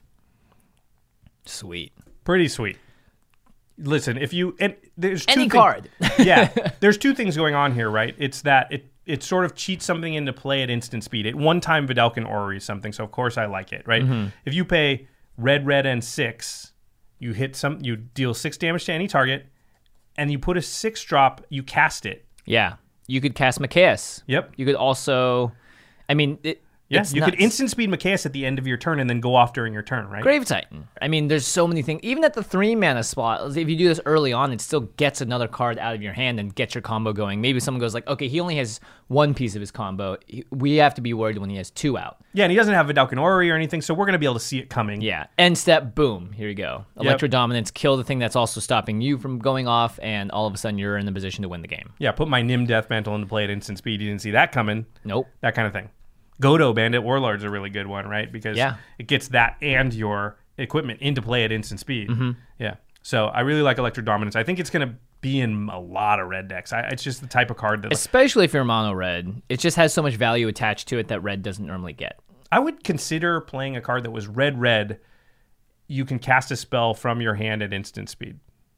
S3: Sweet.
S4: Pretty sweet. Listen, if you... and there's two
S3: Any
S4: thing-
S3: card.
S4: Yeah. There's two things going on here, right? It's that it it sort of cheats something into play at instant speed. At one time, Vidalcan Orrery is something, so of course I like it, right? Mm-hmm. If you pay red, red, and six, you hit some, you deal six damage to any target, and you put a six drop, you cast it.
S3: Yeah. You could cast Machias.
S4: Yep.
S3: You could also... I mean... It,
S4: Yeah,
S3: It's
S4: you
S3: nuts.
S4: could instant speed Machias at the end of your turn and then go off during your turn, right?
S3: Grave Titan. I mean, there's so many things. Even at the three mana spot, if you do this early on, it still gets another card out of your hand and gets your combo going. Maybe someone goes like, okay, he only has one piece of his combo. We have to be worried when he has two out.
S4: Yeah, and he doesn't have Vidalcan Orrery or anything, so we're going to be able to see it coming.
S3: Yeah. End step, boom, here you go. Electro Dominance, kill the thing that's also stopping you from going off, and all of a sudden you're in the position to win the game.
S4: Yeah, put my Nim Death Mantle into play at instant speed. You didn't see that coming.
S3: Nope.
S4: That kind of thing. Godo Bandit Warlord's a really good one, right? Because
S3: yeah.
S4: it gets that and your equipment into play at instant speed.
S3: Mm-hmm.
S4: Yeah. So I really like Electro Dominance. I think it's going to be in a lot of red decks. I, it's just the type of card that... Like,
S3: especially if you're mono red. It just has so much value attached to it that red doesn't normally get.
S4: I would consider playing a card that was red, red. You can cast a spell from your hand at instant speed.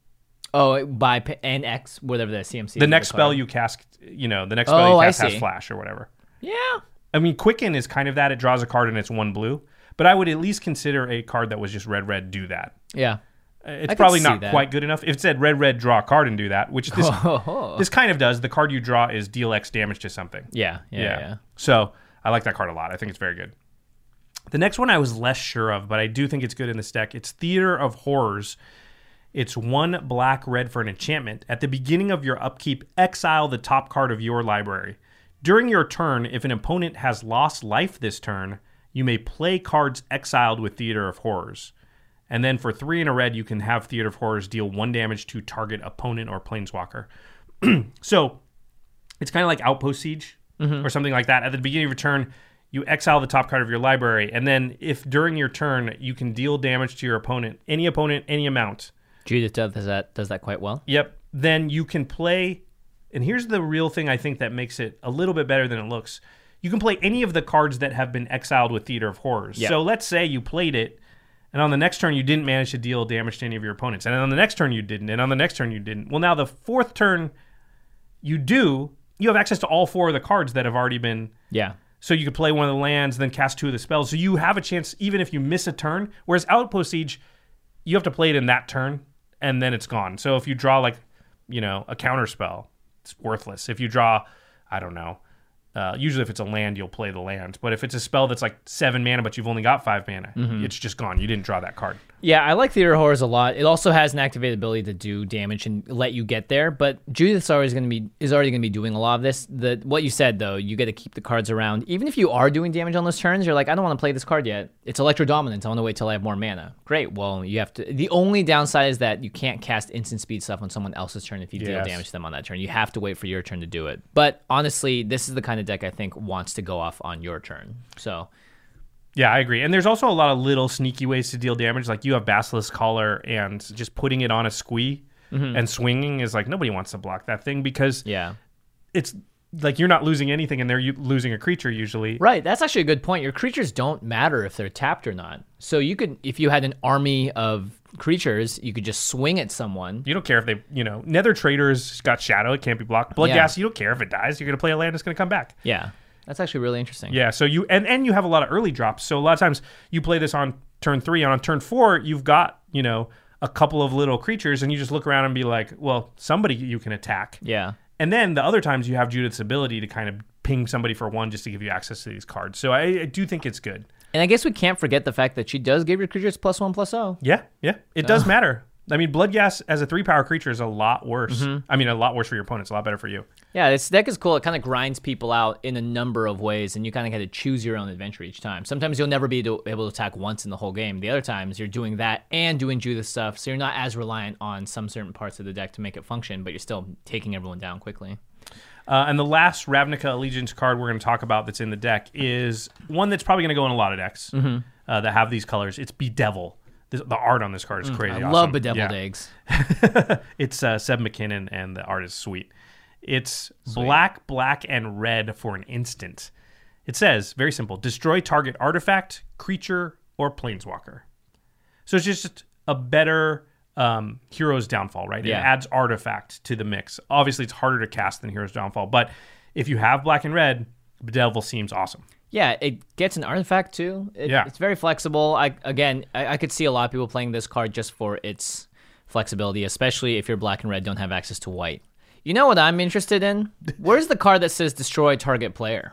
S3: Oh, by p- and X, whatever the C M C.
S4: The next spell you cast, you know, the next spell
S3: oh,
S4: you cast
S3: I
S4: has
S3: see.
S4: flash or whatever.
S3: Yeah.
S4: I mean, Quicken is kind of that. It draws a card and it's one blue. But I would at least consider a card that was just red, red, do that.
S3: Yeah.
S4: It's
S3: I
S4: probably
S3: could see
S4: not
S3: that.
S4: quite good enough. If it said red, red, draw a card and do that, which this
S3: Oh.
S4: this kind of does. The card you draw is deal X damage to something.
S3: Yeah, yeah, yeah, yeah.
S4: So I like that card a lot. I think it's very good. The next one I was less sure of, but I do think it's good in this deck. It's Theater of Horrors. It's one black, red for an enchantment. At the beginning of your upkeep, exile the top card of your library. During your turn, if an opponent has lost life this turn, you may play cards exiled with Theater of Horrors. And then for three and a red, you can have Theater of Horrors deal one damage to target opponent or planeswalker. So it's kind of like Outpost Siege mm-hmm. or something like that. At the beginning of your turn, you exile the top card of your library. And then if during your turn, you can deal damage to your opponent, any opponent, any amount.
S3: Judith does that, does that quite well.
S4: Yep. Then you can play... And here's the real thing I think that makes it a little bit better than it looks. You can play any of the cards that have been exiled with Theater of Horrors.
S3: Yep.
S4: So let's say you played it, and on the next turn you didn't manage to deal damage to any of your opponents. And on the next turn you didn't, and on the next turn you didn't. Well, now the fourth turn you do, you have access to all four of the cards that have already been...
S3: Yeah.
S4: So you could play one of the lands, then cast two of the spells. So you have a chance even if you miss a turn. Whereas Outpost Siege, you have to play it in that turn, and then it's gone. So if you draw, like, you know, a counter spell... it's worthless. If you draw, I don't know, uh, usually if it's a land, you'll play the land. But if it's a spell that's like seven mana, but you've only got five mana, mm-hmm. it's just gone. You didn't draw that card.
S3: Yeah, I like Theater of Horrors a lot. It also has an activated ability to do damage and let you get there, but Judith's always going to be is already going to be doing a lot of this. The what you said though, you got to keep the cards around. Even if you are doing damage on those turns, you're like, I don't want to play this card yet. It's Electro Dominance. I want to wait till I have more mana. Great. Well, you have to. The only downside is that you can't cast instant speed stuff on someone else's turn if you deal
S4: Yes.
S3: damage to them on that turn. You have to wait for your turn to do it. But honestly, this is the kind of deck I think wants to go off on your turn. So.
S4: Yeah, I agree. And there's also a lot of little sneaky ways to deal damage. Like you have Basilisk Collar, and just putting it on a squee
S3: Mm-hmm.
S4: and swinging is like nobody wants to block that thing because
S3: Yeah.
S4: it's like you're not losing anything and they're u- losing a creature usually.
S3: Right, that's actually a good point. Your creatures don't matter if they're tapped or not. So you could, if you had an army of creatures, you could just swing at someone.
S4: You don't care if they, you know, Nether Trader's got Shadow, it can't be blocked. Bloodghast,
S3: Yeah.
S4: you don't care if it dies. You're going to play a land, it's going to come back.
S3: Yeah, that's actually really interesting.
S4: Yeah, so you, and, and you have a lot of early drops. So a lot of times you play this on turn three, and on turn four, you've got, you know, a couple of little creatures, and you just look around and be like, well, somebody you can attack.
S3: Yeah.
S4: And then the other times you have Judith's ability to kind of ping somebody for one just to give you access to these cards. So I, I do think it's good.
S3: And I guess we can't forget the fact that she does give your creatures plus one plus oh.
S4: Yeah, yeah. It does matter. I mean, Bloodghast as a three-power creature is a lot worse.
S3: Mm-hmm.
S4: I mean, a lot worse for your opponents, a lot better for you.
S3: Yeah, this deck is cool. It kind of grinds people out in a number of ways, and you kind of got to choose your own adventure each time. Sometimes you'll never be able to attack once in the whole game. The other times you're doing that and doing Judith stuff, so you're not as reliant on some certain parts of the deck to make it function, but you're still taking everyone down quickly.
S4: Uh, and the last Ravnica Allegiance card we're going to talk about that's in the deck is one that's probably going to go in a lot of decks
S3: Mm-hmm.
S4: uh, that have these colors. It's Bedevil. This, the art on this card is crazy
S3: I
S4: awesome.
S3: love bedeviled
S4: Yeah.
S3: eggs.
S4: It's uh, Seb McKinnon, and the art is sweet. It's black, black, and red for an instant. It says, very simple, destroy target artifact, creature, or planeswalker. So it's just a better um, Hero's Downfall, right?
S3: Yeah.
S4: It adds artifact to the mix. Obviously, it's harder to cast than Hero's Downfall, but if you have black and red, Bedevil seems awesome.
S3: Yeah, it gets an artifact too. It,
S4: Yeah.
S3: It's very flexible. I Again, I, I could see a lot of people playing this card just for its flexibility, especially if you're black and red don't have access to white. You know what I'm interested in? Where's the card that says destroy target player?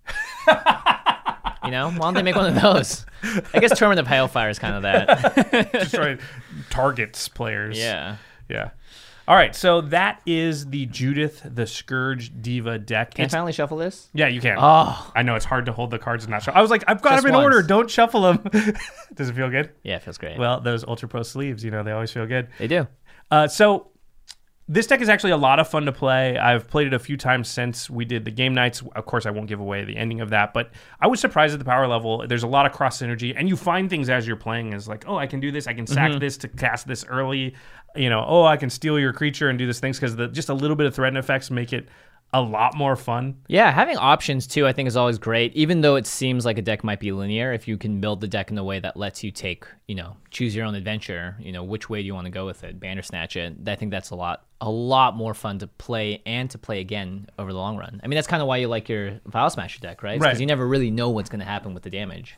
S3: You know, why don't they make one of those? I guess Torment of Hailfire is kind of that.
S4: Destroy targets players.
S3: Yeah.
S4: Yeah. All right, so that is the Judith the Scourge Diva deck.
S3: Can I
S4: It's-
S3: finally shuffle this?
S4: yeah, you can.
S3: Oh.
S4: I know it's hard to hold the cards and not shuffle. I was like, I've got
S3: Just
S4: them in
S3: once.
S4: order. Don't shuffle them. Does it feel good?
S3: Yeah, it feels great.
S4: Well, those Ultra Pro sleeves, you know, they always feel good.
S3: They do.
S4: Uh, so this deck is actually a lot of fun to play. I've played it a few times since we did the game nights. Of course, I won't give away the ending of that, but I was surprised at the power level. There's a lot of cross synergy, and you find things as you're playing as like, oh, I can do this. I can sack
S3: Mm-hmm.
S4: this to cast this early. You know, oh, I can steal your creature and do this things because just a little bit of threat effects make it a lot more fun.
S3: Yeah, having options too, I think, is always great. Even though it seems like a deck might be linear, if you can build the deck in a way that lets you take, you know, choose your own adventure. You know, which way do you want to go with it? Bandersnatch it. I think that's a lot, a lot more fun to play and to play again over the long run. I mean, that's kind of why you like your Vial Smasher deck, right? Because
S4: Right.
S3: you never really know what's going to happen with the damage.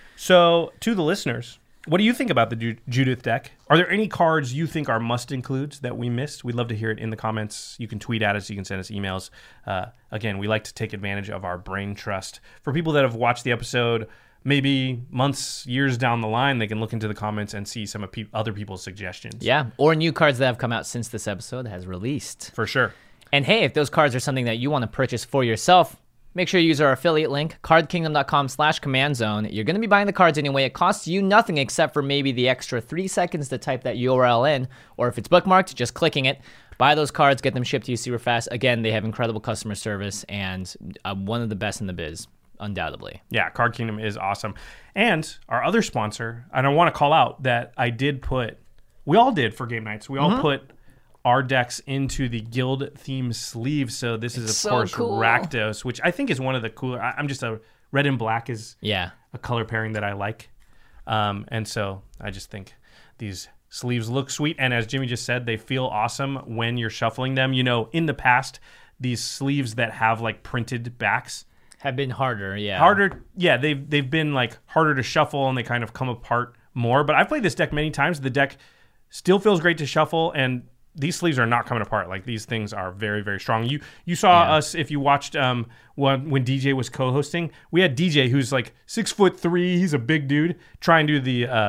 S4: So, to the listeners, what do you think about the Ju- Judith deck? Are there any cards you think are must-includes that we missed? We'd love to hear it in the comments. You can tweet at us. You can send us emails. Uh, again, we like to take advantage of our brain trust. For people that have watched the episode, maybe months, years down the line, they can look into the comments and see some of pe- other people's suggestions.
S3: Yeah, or new cards that have come out since this episode has released.
S4: For sure.
S3: And hey, if those cards are something that you want to purchase for yourself, make sure you use our affiliate link, cardkingdom.com slash command zone. You're going to be buying the cards anyway. It costs you nothing except for maybe the extra three seconds to type that U R L in, or if it's bookmarked, just clicking it. Buy those cards, get them shipped to you super fast. Again, they have incredible customer service and uh, one of the best in the biz, undoubtedly.
S4: Yeah, Card Kingdom is awesome. And our other sponsor, and I want to call out that I did put, we all did for game nights, we all
S3: Mm-hmm.
S4: put our decks into the guild theme sleeve. So this is, of
S3: so
S4: course,
S3: cool.
S4: Rakdos, which I think is one of the cooler. I, I'm just a red and black is
S3: Yeah.
S4: a color pairing that I like. Um, and so I just think these sleeves look sweet. And as Jimmy just said, they feel awesome when you're shuffling them. You know, in the past, these sleeves that have like printed backs,
S3: Have been harder, yeah.
S4: harder, yeah, they've they've been like harder to shuffle and they kind of come apart more. But I've played this deck many times. The deck still feels great to shuffle, and these sleeves are not coming apart. Like these things are very, very strong. You you saw
S3: Yeah.
S4: us if you watched um when when D J was co-hosting. We had D J who's like six foot three. He's a big dude. Try and do the uh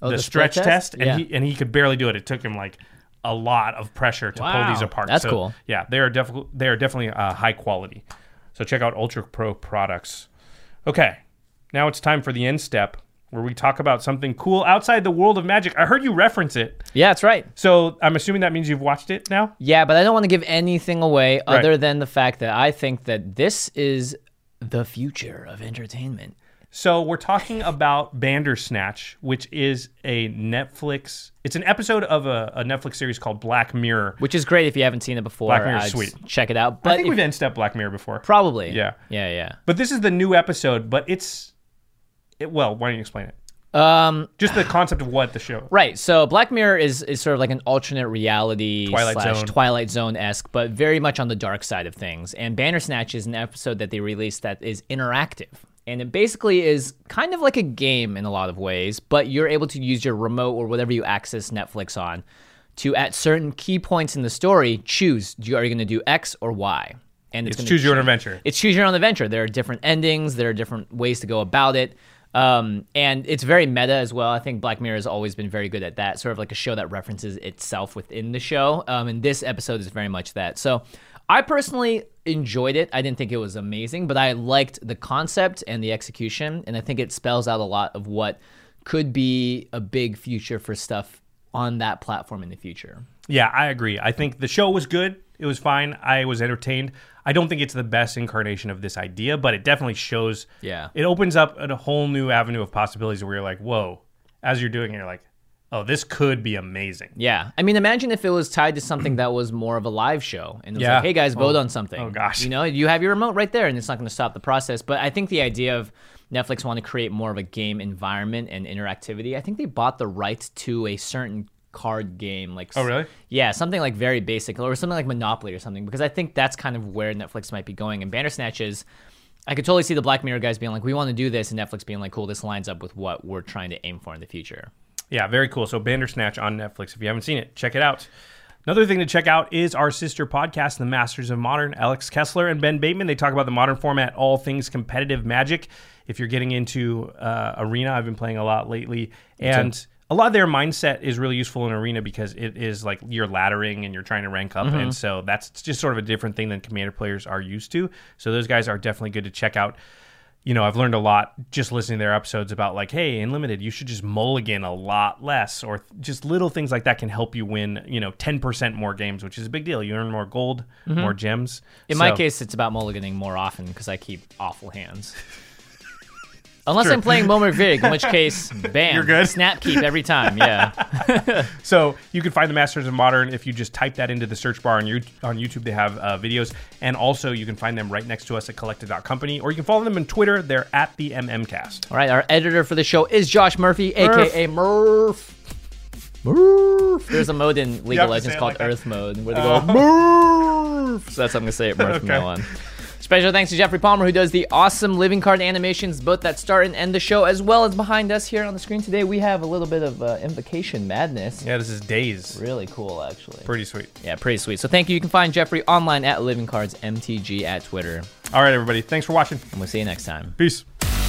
S3: Oh,
S4: the,
S3: the
S4: stretch
S3: split
S4: test,
S3: test?
S4: and
S3: Yeah.
S4: he and he could barely do it. It took him like a lot of pressure to pull
S3: Wow.
S4: these apart.
S3: That's
S4: So,
S3: cool.
S4: Yeah, they are definitely they are definitely uh, high quality. So check out Ultra Pro products. Okay, now it's time for the end step, where we talk about something cool outside the world of Magic. I heard you reference it,
S3: Yeah, that's right.
S4: so I'm assuming that means you've watched it now.
S3: Yeah, but I don't want to give anything away
S4: Right.
S3: other than the fact that I think that this is the future of entertainment.
S4: So we're talking about Bandersnatch, which is a Netflix. It's an episode of a, a Netflix series called Black Mirror.
S3: Which is great if you haven't seen it before.
S4: Black Mirror's
S3: I'd
S4: sweet.
S3: Check it out.
S4: I
S3: But
S4: think
S3: if-
S4: we've end-stepped Black Mirror before.
S3: probably.
S4: Yeah.
S3: Yeah, yeah.
S4: But this is the new episode, but it's... It, well, why don't you explain it?
S3: Um,
S4: Just the concept of what the show...
S3: right. So Black Mirror is, is sort of like an alternate reality
S4: Twilight
S3: slash
S4: Zone.
S3: Twilight Zone-esque, but very much on the dark side of things. And Bandersnatch is an episode that they released that is interactive. And it basically is kind of like a game in a lot of ways, but you're able to use your remote or whatever you access Netflix on to, at certain key points in the story, choose, do you, are you going to do X or Y? And
S4: It's
S3: gonna
S4: choose your own
S3: change-
S4: adventure.
S3: It's choose your own adventure. There are different endings. There are different ways to go about it. Um, and it's very meta as well. I think Black Mirror has always been very good at that, sort of like a show that references itself within the show. Um, and this episode is very much that. So I personally enjoyed it. I didn't think it was amazing, but I liked the concept and the execution. And I think it spells out a lot of what could be a big future for stuff on that platform in the future.
S4: Yeah, I agree. I think the show was good. It was fine. I was entertained. I don't think it's the best incarnation of this idea, but it definitely shows.
S3: Yeah.
S4: It opens up a whole new avenue of possibilities where you're like, whoa. As you're doing it, you're like, oh, this could be amazing.
S3: Yeah. I mean, imagine if it was tied to something that was more of a live show. And it was
S4: Yeah.
S3: like, hey, guys, vote
S4: Oh.
S3: on something.
S4: Oh, gosh.
S3: You know, you have your remote right there, and it's not going to stop the process. But I think the idea of Netflix want to create more of a game environment and interactivity, I think they bought the rights to a certain card game. Like,
S4: Oh, really?
S3: Yeah, something like very basic, or something like Monopoly or something, because I think that's kind of where Netflix might be going. And Bandersnatch is... I could totally see the Black Mirror guys being like, we want to do this, and Netflix being like, cool, this lines up with what we're trying to aim for in the future.
S4: Yeah, very cool. So Bandersnatch on Netflix. If you haven't seen it, check it out. Another thing to check out is our sister podcast, The Masters of Modern. Alex Kessler and Ben Bateman, they talk about the modern format, all things competitive Magic. If you're getting into uh, Arena, I've been playing a lot lately. And a lot of their mindset is really useful in Arena because it is like you're laddering and you're trying to rank up. Mm-hmm. And so that's just sort of a different thing than Commander players are used to. So those guys are definitely good to check out. You know, I've learned a lot just listening to their episodes about like, hey, in Limited, you should just mulligan a lot less, or th- just little things like that can help you win, you know, ten percent more games, which is a big deal. You earn more gold, mm-hmm. more gems.
S3: In
S4: So-
S3: my case, it's about mulliganing more often because I keep awful hands. Unless
S4: True.
S3: I'm playing Momer Vig, in which case, bam,
S4: You're good.
S3: snap keep every time, yeah.
S4: So you can find the Masters of Modern if you just type that into the search bar on, you, on YouTube. They have uh, videos, and also you can find them right next to us at collected dot company, or you can follow them on Twitter. They're at the MMcast.
S3: All right, our editor for the show is Josh Murphy,
S4: Murph.
S3: a k a. Murph. Murph. There's a mode in League
S4: have
S3: of
S4: to
S3: Legends
S4: say it
S3: called
S4: like that.
S3: Earth Mode, where they
S4: Oh.
S3: go, Murph. So that's how I'm going to say it, Murph, from
S4: Okay.
S3: now on. Special thanks to Jeffrey Palmer, who does the awesome living card animations, both that start and end the show, as well as behind us here on the screen today. We have a little bit of uh, Invocation Madness.
S4: Yeah, this is Days.
S3: Really cool, actually.
S4: Pretty sweet.
S3: Yeah, pretty sweet. So thank you. You can find Jeffrey online at Living Cards M T G at Twitter.
S4: All right, everybody. Thanks for watching.
S3: And we'll see you next time.
S4: Peace.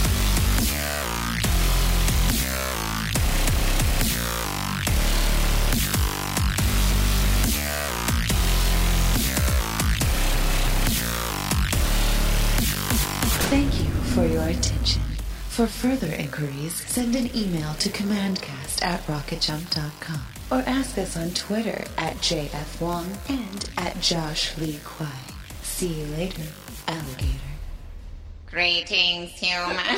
S2: Thank you for your attention. For further inquiries, send an email to commandcast at rocket jump dot com or ask us on Twitter at J F Wong and at Josh Lee Kwai. See you later, alligator.
S5: Greetings, humans.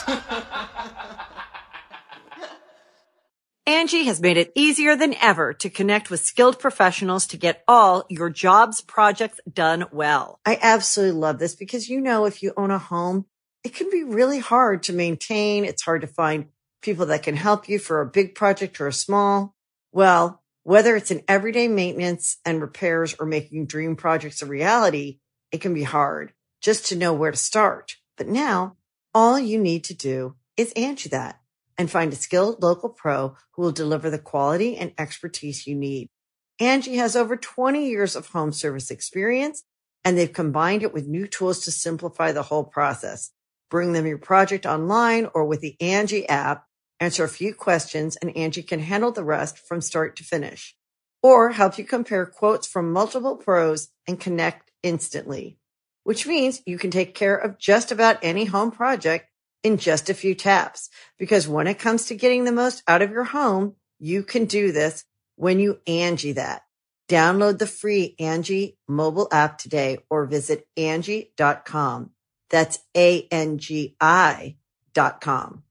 S1: Angie has made it easier than ever to connect with skilled professionals to get all your jobs projects done well. I absolutely love this because, you know, if you own a home, it can be really hard to maintain. It's hard to find people that can help you for a big project or a small. Well, whether it's in everyday maintenance and repairs or making dream projects a reality, it can be hard just to know where to start. But now all you need to do is Angie that and find a skilled local pro who will deliver the quality and expertise you need. Angie has over twenty years of home service experience, and they've combined it with new tools to simplify the whole process. Bring them your project online or with the Angie app answer a few questions, and Angie can handle the rest from start to finish. Or help you compare quotes from multiple pros and connect instantly. Which means you can take care of just about any home project in just a few taps. Because when it comes to getting the most out of your home, you can do this when you Angie that. Download the free Angie mobile app today or visit Angie dot com. That's A N G I dot com.